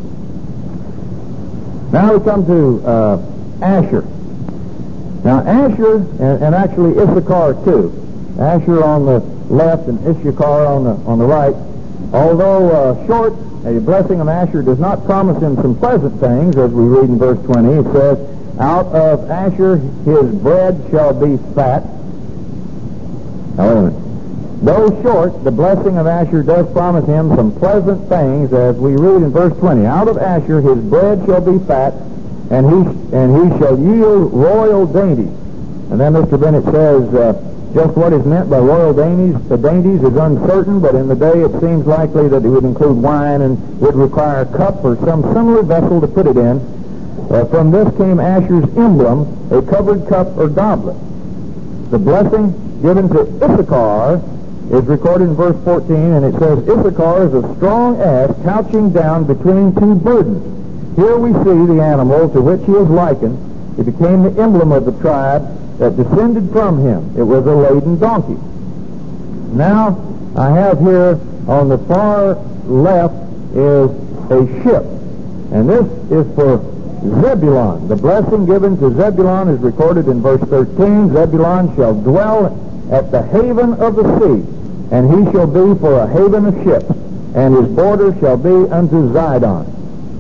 Now we come to Asher. Now Asher, and actually Issachar too, Asher on the left and Issachar on the right, although short, a blessing of Asher does not promise him some pleasant things, as we read in verse 20. It says, out of Asher his bread shall be fat. Now wait a minute. Though short, the blessing of Asher does promise him some pleasant things, as we read in verse 20. Out of Asher his bread shall be fat, and he shall yield royal dainties. And then Mr. Bennett says, just what is meant by royal dainties is uncertain, but in the day it seems likely that it would include wine and would require a cup or some similar vessel to put it in. From this came Asher's emblem, a covered cup or goblet. The blessing given to Issachar is recorded in verse 14, and it says, Issachar is a strong ass couching down between two burdens. Here we see the animal to which he is likened. It became the emblem of the tribe that descended from him. It was a laden donkey. Now, I have here on the far left is a ship, and this is for Zebulun. The blessing given to Zebulun is recorded in verse 13. Zebulun shall dwell at the haven of the sea, and he shall be for a haven of ships, and his border shall be unto Zidon.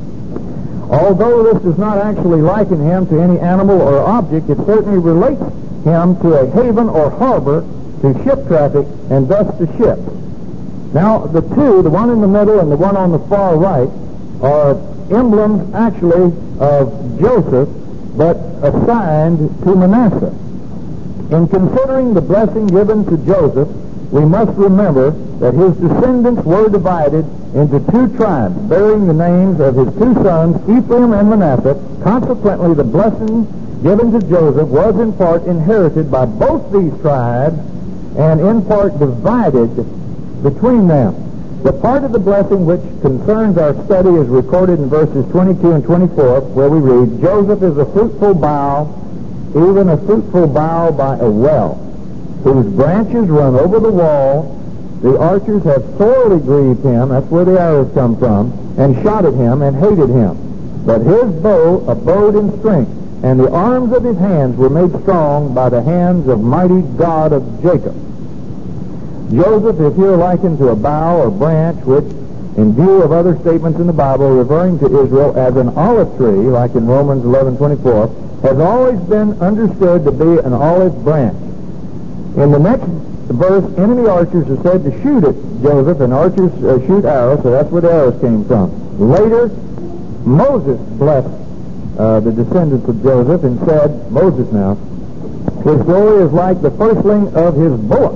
Although this does not actually liken him to any animal or object, it certainly relates him to a haven or harbor, to ship traffic, and thus to ships. Now, the two, the one in the middle and the one on the far right, are emblems actually of Joseph, but assigned to Manasseh. In considering the blessing given to Joseph, we must remember that his descendants were divided into two tribes, bearing the names of his two sons, Ephraim and Manasseh. Consequently, the blessing given to Joseph was in part inherited by both these tribes and in part divided between them. The part of the blessing which concerns our study is recorded in verses 22 and 24, where we read, Joseph is a fruitful bough, even a fruitful bough by a well, whose branches run over the wall. The archers have sorely grieved him, that's where the arrows come from, and shot at him and hated him. But his bow abode in strength, and the arms of his hands were made strong by the hands of mighty God of Jacob. Joseph is here likened to a bough or branch, which, in view of other statements in the Bible referring to Israel as an olive tree, like in Romans 11:24, has always been understood to be an olive branch. In the next verse, enemy archers are said to shoot at Joseph, and archers shoot arrows, so that's where the arrows came from. Later, Moses blessed the descendants of Joseph and said, Moses now, his glory is like the firstling of his bullock.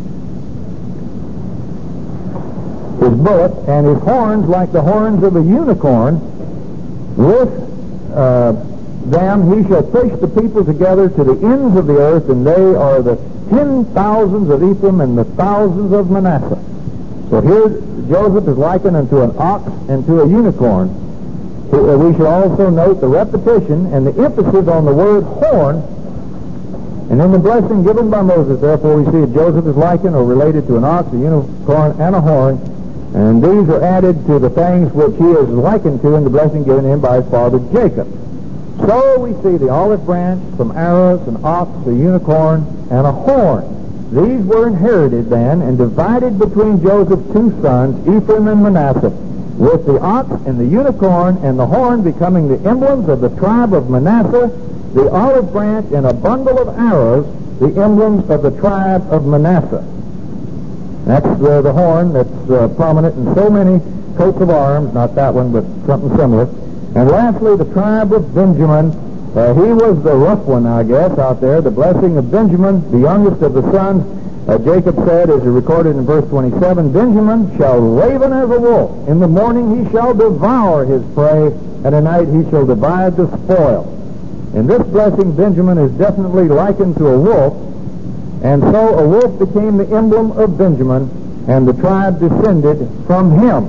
His bullock, and his horns like the horns of a unicorn. With them he shall push the people together to the ends of the earth, and they are the 10,000s of Ephraim and the thousands of Manasseh. So here Joseph is likened unto an ox and to a unicorn. We should also note the repetition and the emphasis on the word horn. And in the blessing given by Moses, therefore, we see that Joseph is likened or related to an ox, a unicorn, and a horn. And these are added to the things which he is likened to in the blessing given him by his father Jacob. So we see the olive branch, some arrows, an ox, a unicorn, and a horn. These were inherited then and divided between Joseph's two sons, Ephraim and Manasseh, with the ox and the unicorn and the horn becoming the emblems of the tribe of Manasseh, the olive branch and a bundle of arrows, the emblems of the tribe of Manasseh. That's the horn that's prominent in so many coats of arms, not that one, but something similar. And lastly, the tribe of Benjamin. He was the rough one, I guess, out there. The blessing of Benjamin, the youngest of the sons. Jacob said, as recorded in verse 27, Benjamin shall raven as a wolf. In the morning he shall devour his prey, and at night he shall divide the spoil. In this blessing, Benjamin is definitely likened to a wolf, and so a wolf became the emblem of Benjamin, and the tribe descended from him.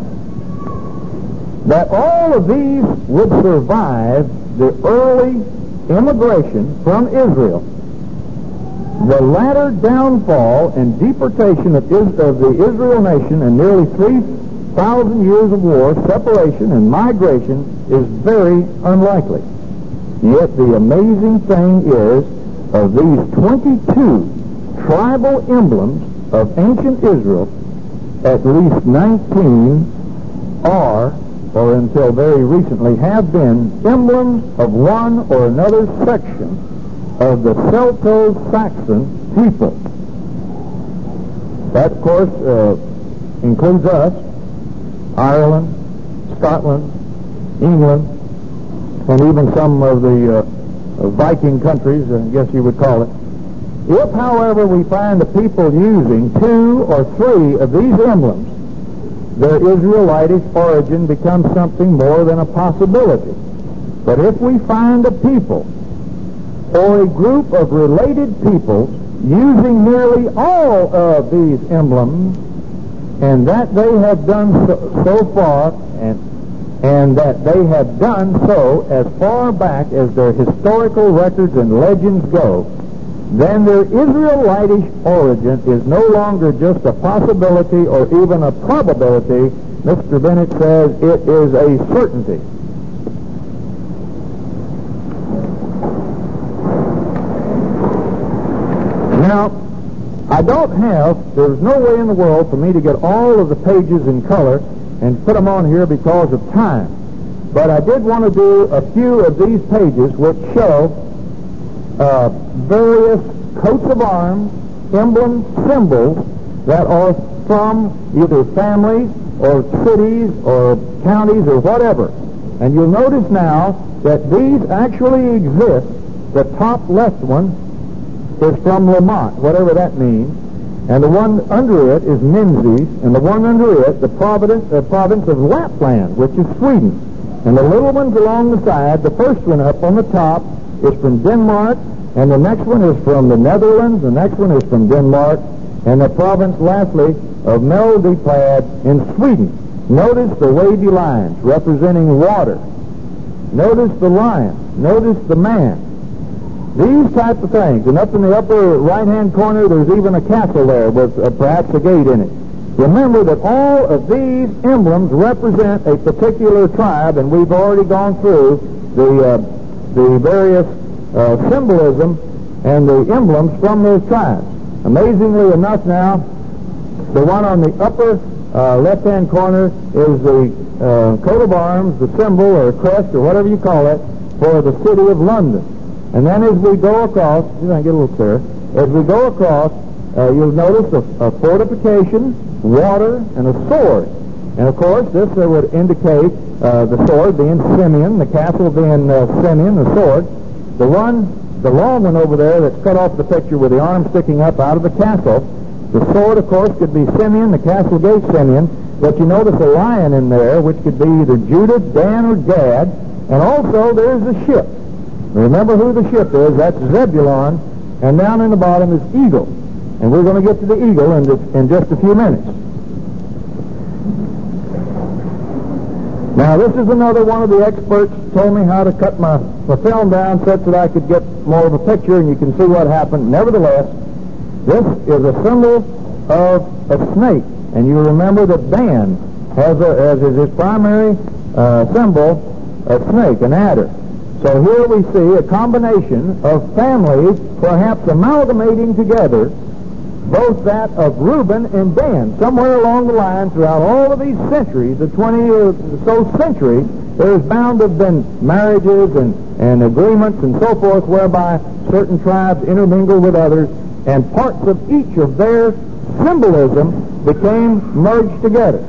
That all of these would survive the early immigration from Israel, the latter downfall and deportation of the Israel nation, and nearly 3,000 years of war, separation, and migration is very unlikely. Yet the amazing thing is, of these 22 tribal emblems of ancient Israel, at least 19 are, or until very recently have been, emblems of one or another section of the Celto-Saxon people. That, of course, includes us, Ireland, Scotland, England, and even some of the Viking countries, I guess you would call it. If, however, we find the people using 2 or 3 of these emblems, their Israelitish origin becomes something more than a possibility. But if we find a people or a group of related peoples using nearly all of these emblems, and that they have done so far, and that they have done so as far back as their historical records and legends go, then their Israelitish origin is no longer just a possibility or even a probability. Mr. Bennett says it is a certainty. Now, there's no way in the world for me to get all of the pages in color and put them on here because of time. But I did want to do a few of these pages which show various coats of arms, emblems, symbols that are from either families or cities or counties or whatever. And you'll notice now that these actually exist. The top left one is from Lamont, whatever that means, and the one under it is Menzies, and the one under it, the province of Lapland, which is Sweden. And the little ones along the side, the first one up on the top is from Denmark, and the next one is from the Netherlands, the next one is from Denmark, and the province, lastly, of melody plaid in Sweden. Notice the wavy lines representing water. Notice the lion. Notice the man. These type of things. And up in the upper right-hand corner, there's even a castle there with perhaps a gate in it. Remember that all of these emblems represent a particular tribe, and we've already gone through the various symbolism and the emblems from those tribes. Amazingly enough now, the one on the upper left-hand corner is the coat of arms, the symbol or crest or whatever you call it, for the city of London. And then as we go across, see if I can get a little clearer, as we go across, you'll notice a fortification, water, and a sword. And of course, this would indicate the sword being Simeon, the castle being Simeon, the sword. The long one over there that's cut off the picture with the arm sticking up out of the castle, the sword, of course, could be Simeon, the castle gate Simeon, but you notice a lion in there, which could be either Judah, Dan, or Gad, and also there's the ship. Remember who the ship is, that's Zebulon, and down in the bottom is Eagle. And we're going to get to the eagle in just a few minutes. Now, this is another one of the experts told me how to cut my film down such that I could get more of a picture, and you can see what happened. Nevertheless, this is a symbol of a snake, and you remember that Dan has as his primary symbol a snake, an adder. So here we see a combination of families perhaps amalgamating together, both that of Reuben and Dan. Somewhere along the line, throughout all of these centuries, the 20 or so centuries, there's bound to have been marriages and agreements and so forth whereby certain tribes intermingled with others, and parts of each of their symbolism became merged together.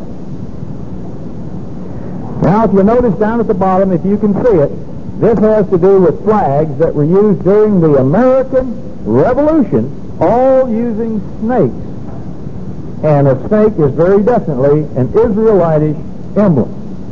Now, if you notice down at the bottom, if you can see it, this has to do with flags that were used during the American Revolution, all using snakes. And a snake is very definitely an Israelitish emblem.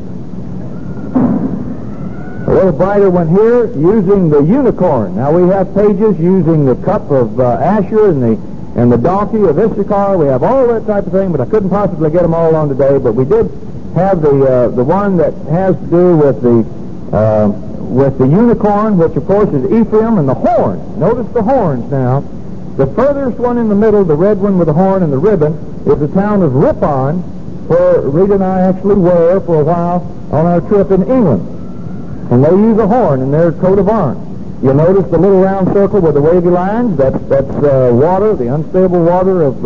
A little brighter one here, using the unicorn. Now we have pages using the cup of Asher and the donkey of Issachar. We have all that type of thing, but I couldn't possibly get them all on today. But we did have the one that has to do with the unicorn, which of course is Ephraim, and the horn. Notice the horns now. The furthest one in the middle, the red one with the horn and the ribbon, is the town of Ripon, where Rita and I actually were for a while on our trip in England. And they use a horn in their coat of arms. You'll notice the little round circle with the wavy lines. That's water, the unstable water of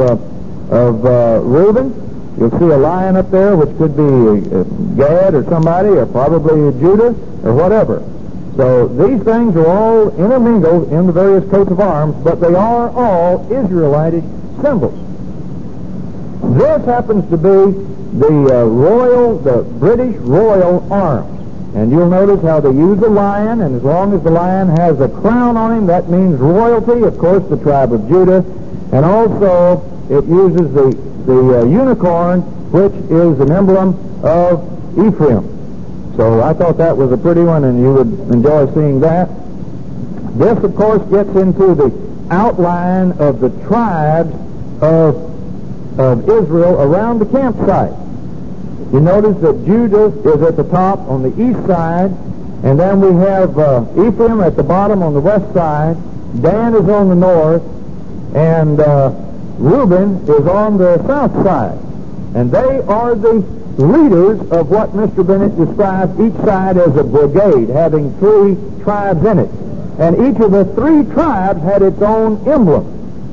Reuben. You'll see a lion up there, which could be Gad or somebody, or probably Judah, or whatever. So these things are all intermingled in the various coats of arms, but they are all Israelitish symbols. This happens to be the British royal arms. And you'll notice how they use a lion, and as long as the lion has a crown on him, that means royalty, of course, the tribe of Judah. And also, it uses the unicorn, which is an emblem of Ephraim. So I thought that was a pretty one, and you would enjoy seeing that. This, of course, gets into the outline of the tribes of Israel around the campsite. You notice that Judah is at the top on the east side, and then we have Ephraim at the bottom on the west side, Dan is on the north, and Reuben is on the south side. And they are the leaders of what Mr. Bennett described each side as a brigade, having 3 tribes in it. And each of the 3 tribes had its own emblem.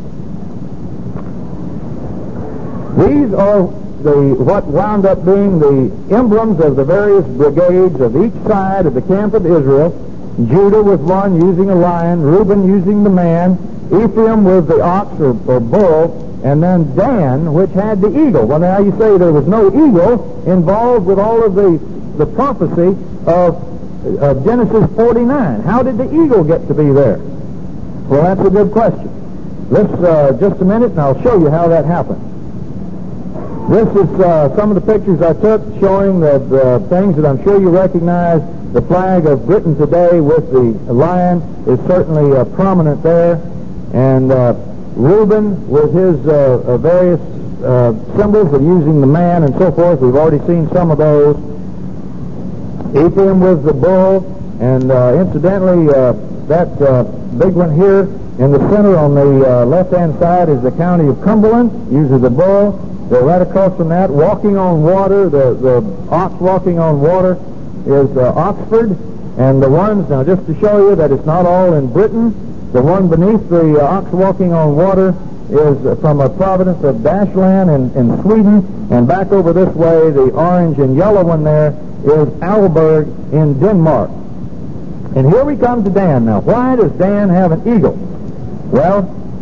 These are what wound up being the emblems of the various brigades of each side of the camp of Israel. Judah was one using a lion, Reuben using the man, Ephraim with the ox or bull, and then Dan, which had the eagle. Well, now you say there was no eagle involved with all of the prophecy of Genesis 49. How did the eagle get to be there? Well, that's a good question. Let's just a minute, and I'll show you how that happened. This is some of the pictures I took showing the things that I'm sure you recognize. The flag of Britain today with the lion is certainly prominent there. And Reuben with his various symbols of using the man and so forth. We've already seen some of those. Ephraim was the bull, and incidentally, that big one here in the center on the left-hand side is the county of Cumberland, uses the bull. They're right across from that, walking on water. The ox walking on water is Oxford, and the ones, now just to show you that it's not all in Britain, the one beneath the ox walking on water is from a province of Dashland in Sweden, and back over this way, the orange and yellow one there is Alberg in Denmark. And here we come to Dan. Now, why does Dan have an eagle? Well,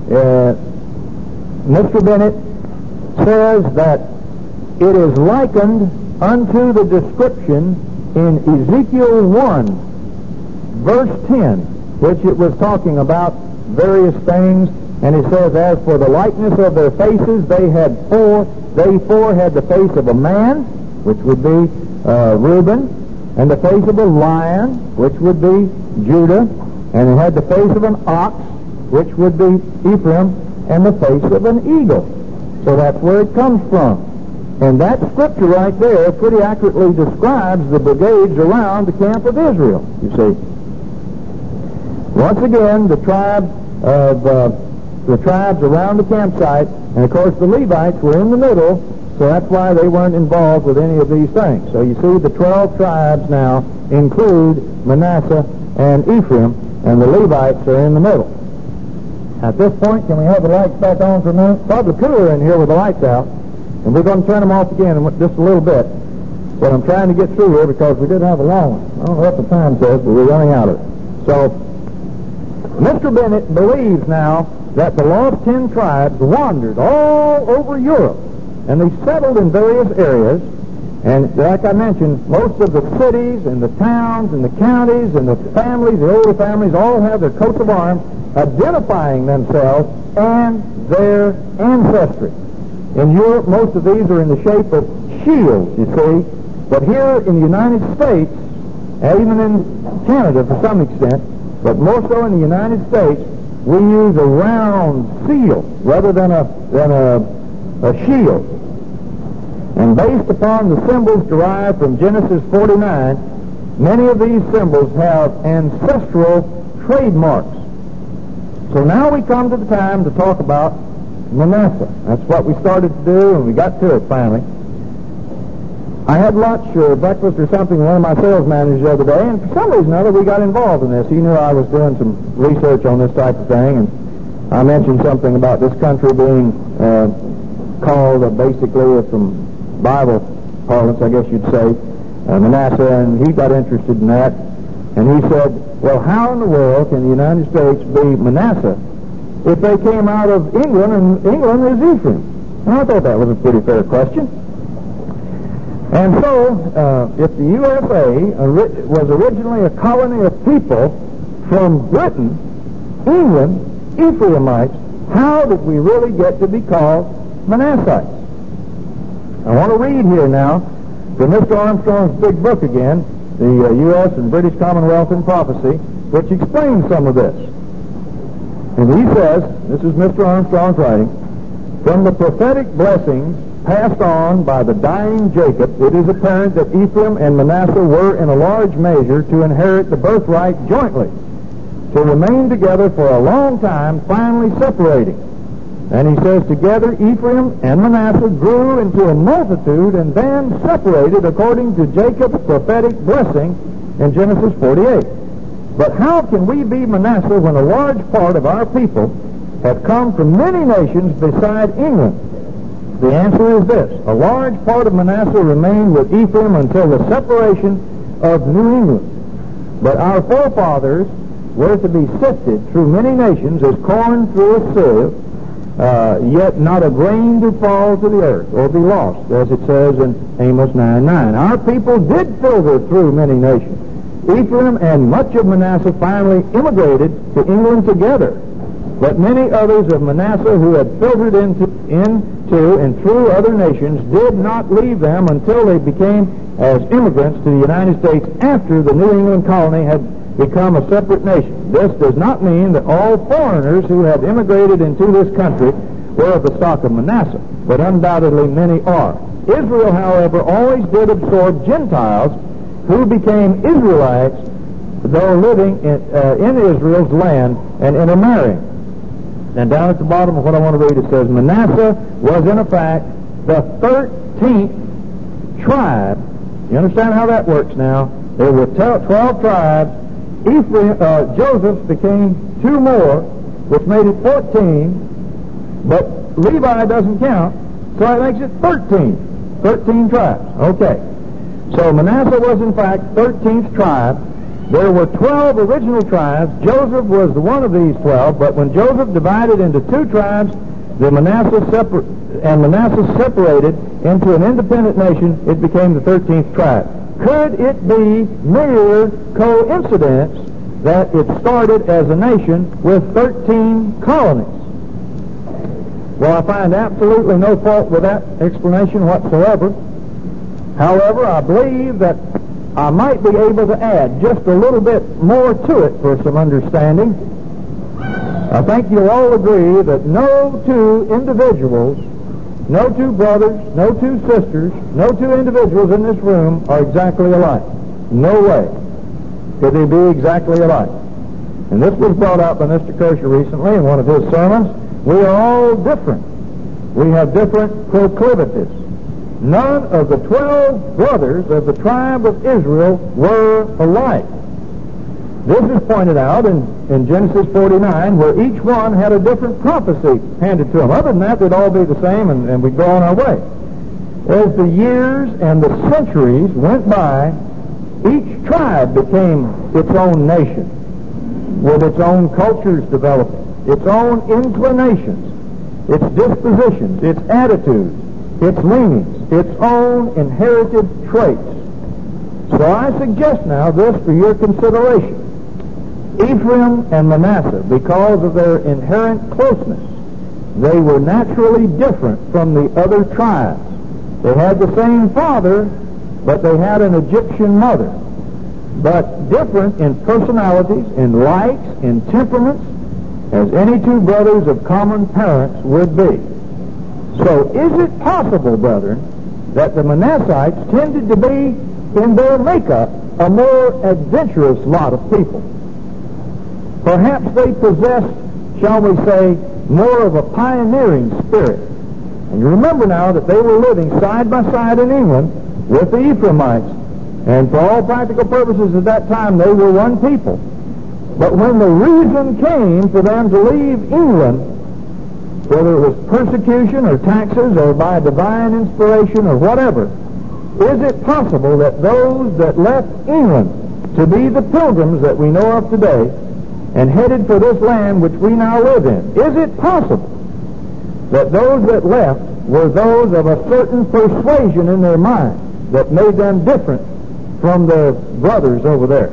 Mr. Bennett says that it is likened unto the description in Ezekiel 1, verse 10, which it was talking about various things, and it says, as for the likeness of their faces, they four had the face of a man, which would be Reuben, and the face of a lion, which would be Judah, and it had the face of an ox, which would be Ephraim, and the face of an eagle. So that's where it comes from. And that scripture right there pretty accurately describes the brigades around the camp of Israel, you see. Once again, the tribes around the campsite, and of course the Levites were in the middle, so that's why they weren't involved with any of these things. So you see the 12 tribes now include Manasseh and Ephraim, and the Levites are in the middle. At this point, can we have the lights back on for a minute? It's probably cooler in here with the lights out, and we're going to turn them off again in just a little bit. But I'm trying to get through here because we did have a long one. I don't know what the time says, but we're running out of it. So, Mr. Bennett believes now that the lost 10 tribes wandered all over Europe, and they settled in various areas, and like I mentioned, most of the cities and the towns and the counties and the families, the older families, all have their coats of arms identifying themselves and their ancestry. In Europe, most of these are in the shape of shields, you see, but here in the United States, and even in Canada to some extent, but more so in the United States, we use a round seal rather than a shield. And based upon the symbols derived from Genesis 49, many of these symbols have ancestral trademarks. So now we come to the time to talk about Manasseh. That's what we started to do, and we got to it finally. I had lunch or breakfast or something with one of my sales managers the other day, and for some reason or other we got involved in this. He knew I was doing some research on this type of thing, and I mentioned something about this country being called basically from Bible parlance, I guess you'd say, Manasseh, and he got interested in that. And he said, well, how in the world can the United States be Manasseh if they came out of England and England is Ephraim? And I thought that was a pretty fair question. And so, if the USA was originally a colony of people from Britain, England, Ephraimites, how did we really get to be called Manassites? I want to read here now from Mr. Armstrong's big book again, the U.S. and British Commonwealth in Prophecy, which explains some of this. And he says, this is Mr. Armstrong's writing, from the prophetic blessings passed on by the dying Jacob, it is apparent that Ephraim and Manasseh were in a large measure to inherit the birthright jointly, to remain together for a long time, finally separating. And he says, together Ephraim and Manasseh grew into a multitude and then separated according to Jacob's prophetic blessing in Genesis 48. But how can we be Manasseh when a large part of our people have come from many nations beside England? The answer is this. A large part of Manasseh remained with Ephraim until the separation of New England. But our forefathers were to be sifted through many nations as corn through a sieve, yet not a grain to fall to the earth or be lost, as it says in Amos 9:9. Our people did filter through many nations. Ephraim and much of Manasseh finally immigrated to England together, but many others of Manasseh who had filtered into and through other nations did not leave them until they became as immigrants to the United States after the New England colony had become a separate nation. This does not mean that all foreigners who have immigrated into this country were of the stock of Manasseh. but undoubtedly many are. Israel, however, always did absorb Gentiles who became Israelites, though living in Israel's land and intermarrying. And down at the bottom of what I want to read, it says, Manasseh was in effect the 13th tribe. You understand how that works now? There were 12 tribes. Joseph became 2 more, which made it 14, but Levi doesn't count, so it makes it 13. 13 tribes. Okay. So Manasseh was in fact 13th tribe. There were 12 original tribes. Joseph was one of these 12, but when Joseph divided into 2 tribes, Manasseh separated into an independent nation, it became the 13th tribe. Could it be mere coincidence that it started as a nation with 13 colonies? Well, I find absolutely no fault with that explanation whatsoever. However, I believe that I might be able to add just a little bit more to it for some understanding. I think you'll all agree that no 2 individuals, no 2 brothers, no 2 sisters, no 2 individuals in this room are exactly alike. No way could they be exactly alike. And this was brought out by Mr. Kershaw recently in one of his sermons. We are all different. We have different proclivities. None of the 12 brothers of the tribe of Israel were alike. This is pointed out in Genesis 49, where each one had a different prophecy handed to them. Other than that, they'd all be the same, and we'd go on our way. As the years and the centuries went by, each tribe became its own nation, with its own cultures developing, its own inclinations, its dispositions, its attitudes, its leanings, its own inherited traits. So I suggest now this for your consideration. Ephraim and Manasseh, because of their inherent closeness, they were naturally different from the other tribes. They had the same father, but they had an Egyptian mother. But different in personalities, in likes, in temperaments, as any 2 brothers of common parents would be. So is it possible, brethren, that the Manassites tended to be, in their makeup, a more adventurous lot of people? Perhaps they possessed, shall we say, more of a pioneering spirit. And you remember now that they were living side by side in England with the Ephraimites. And for all practical purposes at that time, they were one people. But when the reason came for them to leave England, whether it was persecution or taxes or by divine inspiration or whatever, is it possible that those that left England to be the pilgrims that we know of today and headed for this land which we now live in, is it possible that those that left were those of a certain persuasion in their mind that made them different from their brothers over there?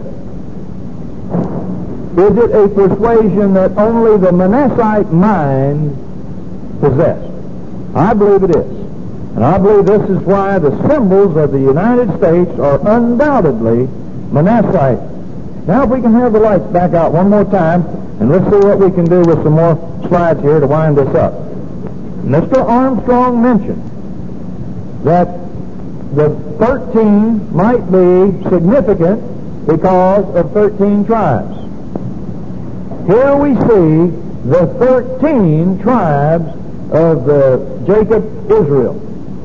Is it a persuasion that only the Manassite mind possessed? I believe it is. And I believe this is why the symbols of the United States are undoubtedly Manassite. Now if we can have the lights back out one more time, and let's see what we can do with some more slides here to wind this up. Mr. Armstrong mentioned that the 13 might be significant because of 13 tribes. Here we see the 13 tribes of Jacob, Israel.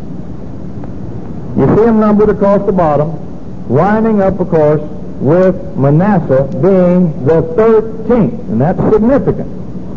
You see them numbered across the bottom, winding up, of course, with Manasseh being the 13th, and that's significant.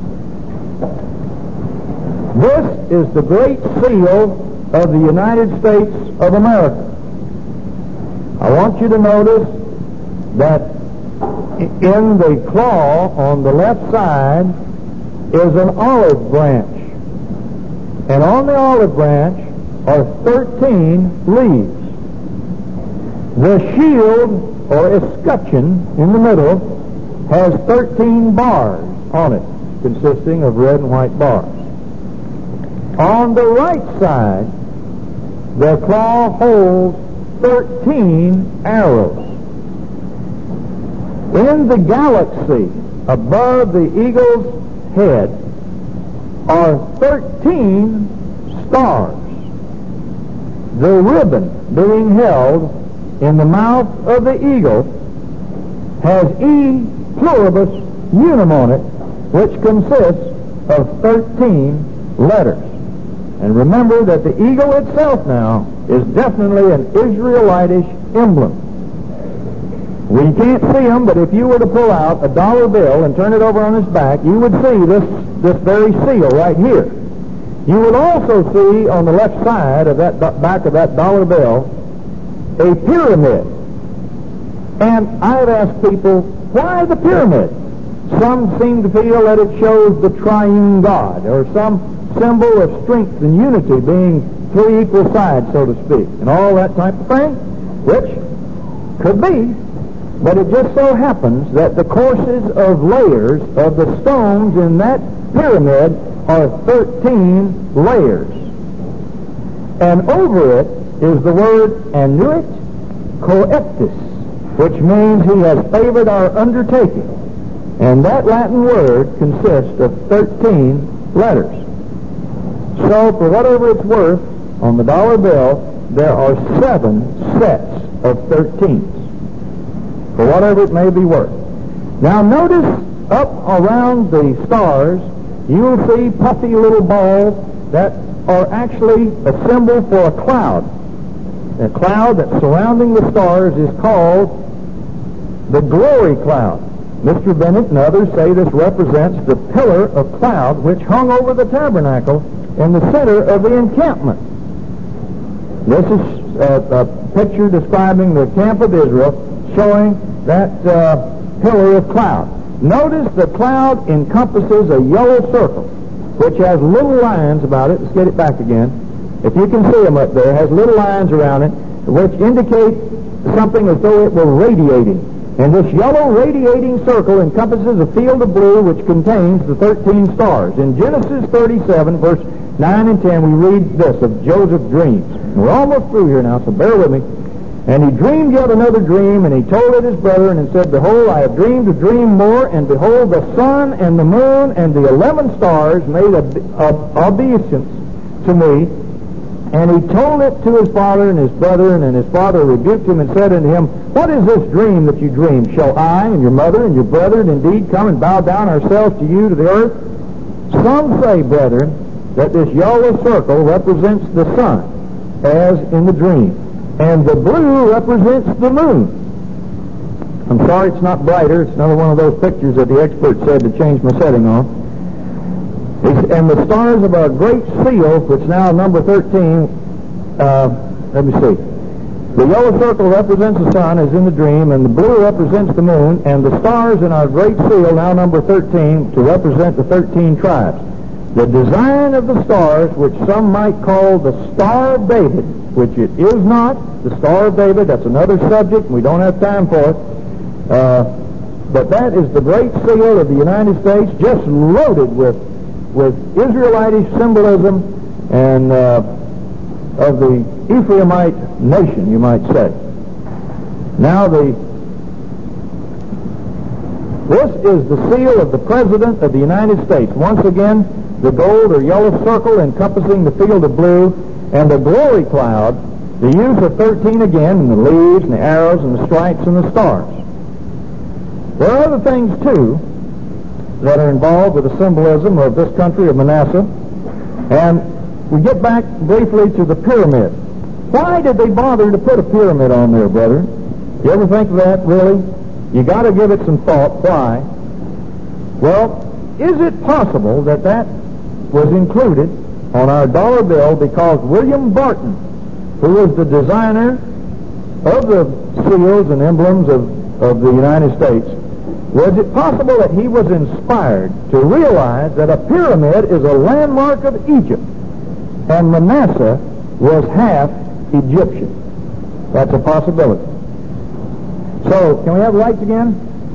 This is the great seal of the United States of America. I want you to notice that in the claw on the left side is an olive branch. And on the olive branch are 13 leaves. The shield, or escutcheon, in the middle has 13 bars on it, consisting of red and white bars. On the right side, the claw holds 13 arrows. In the galaxy above the eagle's head are 13 stars. The ribbon being held in the mouth of the eagle has E pluribus unum on it, which consists of 13 letters. And remember that the eagle itself now is definitely an Israelitish emblem. We can't see him, but if you were to pull out a dollar bill and turn it over on its back, you would see this very seal right here. You would also see on the left side of that back of that dollar bill a pyramid. And I've asked people, why the pyramid? Some seem to feel that it shows the triune God, or some symbol of strength and unity, being three equal sides, so to speak, and all that type of thing, which could be. But it just so happens that the courses of layers of the stones in that pyramid are 13 layers. And over it is the word annuit coeptis, which means he has favored our undertaking. And that Latin word consists of 13 letters. So, for whatever it's worth, on the dollar bill, there are 7 sets of 13s. For whatever it may be worth. Now notice up around the stars, you'll see puffy little balls that are actually a symbol for a cloud. The cloud that's surrounding the stars is called the glory cloud. Mr. Bennett and others say this represents the pillar of cloud which hung over the tabernacle in the center of the encampment. This is a picture describing the camp of Israel, showing that pillar of cloud. Notice the cloud encompasses a yellow circle, which has little lines about it. Let's get it back again. If you can see them up there, it has little lines around it, which indicate something as though it were radiating. And this yellow radiating circle encompasses a field of blue which contains the 13 stars. In Genesis 37, verse 9 and 10, we read this of Joseph's dreams. We're almost through here now, so bear with me. And he dreamed yet another dream, and he told it his brethren, and said, Behold, I have dreamed a dream more, and behold, the sun and the moon and the 11 stars made obeisance to me. And he told it to his father and his brethren, and his father rebuked him and said unto him, What is this dream that you dreamed? Shall I and your mother and your brethren indeed come and bow down ourselves to you to the earth? Some say, brethren, that this yellow circle represents the sun, as in the dream. And the blue represents the moon. I'm sorry it's not brighter. It's another one of those pictures that the expert said to change my setting on. And the stars of our great seal, which now number 13, let me see. The yellow circle represents the sun, as in the dream, and the blue represents the moon, and the stars in our great seal, now number 13, to represent the 13 tribes. The design of the stars, which some might call the Star of David, which it is not, the Star of David, that's another subject, we don't have time for it, but that is the great seal of the United States, just loaded with Israelitish symbolism and of the Ephraimite nation, you might say. Now this is the seal of the President of the United States. Once again, the gold or yellow circle encompassing the field of blue, and the glory cloud, the use of 13 again, and the leaves and the arrows and the stripes and the stars. There are other things, too, that are involved with the symbolism of this country of Manasseh. And we get back briefly to the pyramid. Why did they bother to put a pyramid on there, brother? You ever think of that, really? You got to give it some thought. Why? Well, is it possible that that was included on our dollar bill because William Barton, who was the designer of the seals and emblems of the United States, was it possible that he was inspired to realize that a pyramid is a landmark of Egypt, and Manasseh was half Egyptian? That's a possibility. So, can we have lights again?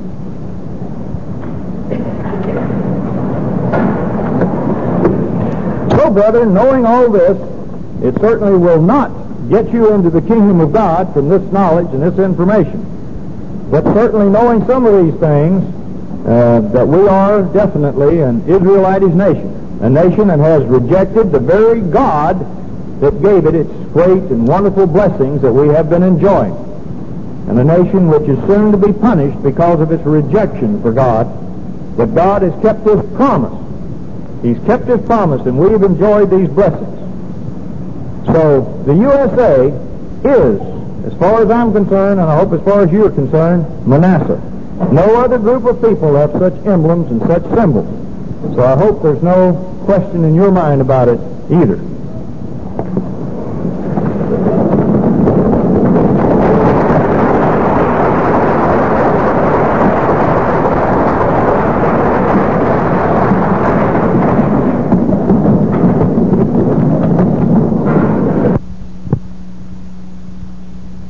So, brethren, knowing all this, it certainly will not get you into the kingdom of God from this knowledge and this information. But certainly knowing some of these things, that we are definitely an Israelitish nation. A nation that has rejected the very God that gave it its great and wonderful blessings that we have been enjoying. And a nation which is soon to be punished because of its rejection for God. But God has kept His promise. He's kept His promise, and we've enjoyed these blessings. So the USA is, as far as I'm concerned, and I hope as far as you're concerned, Manasseh. No other group of people have such emblems and such symbols. So I hope there's no question in your mind about it either.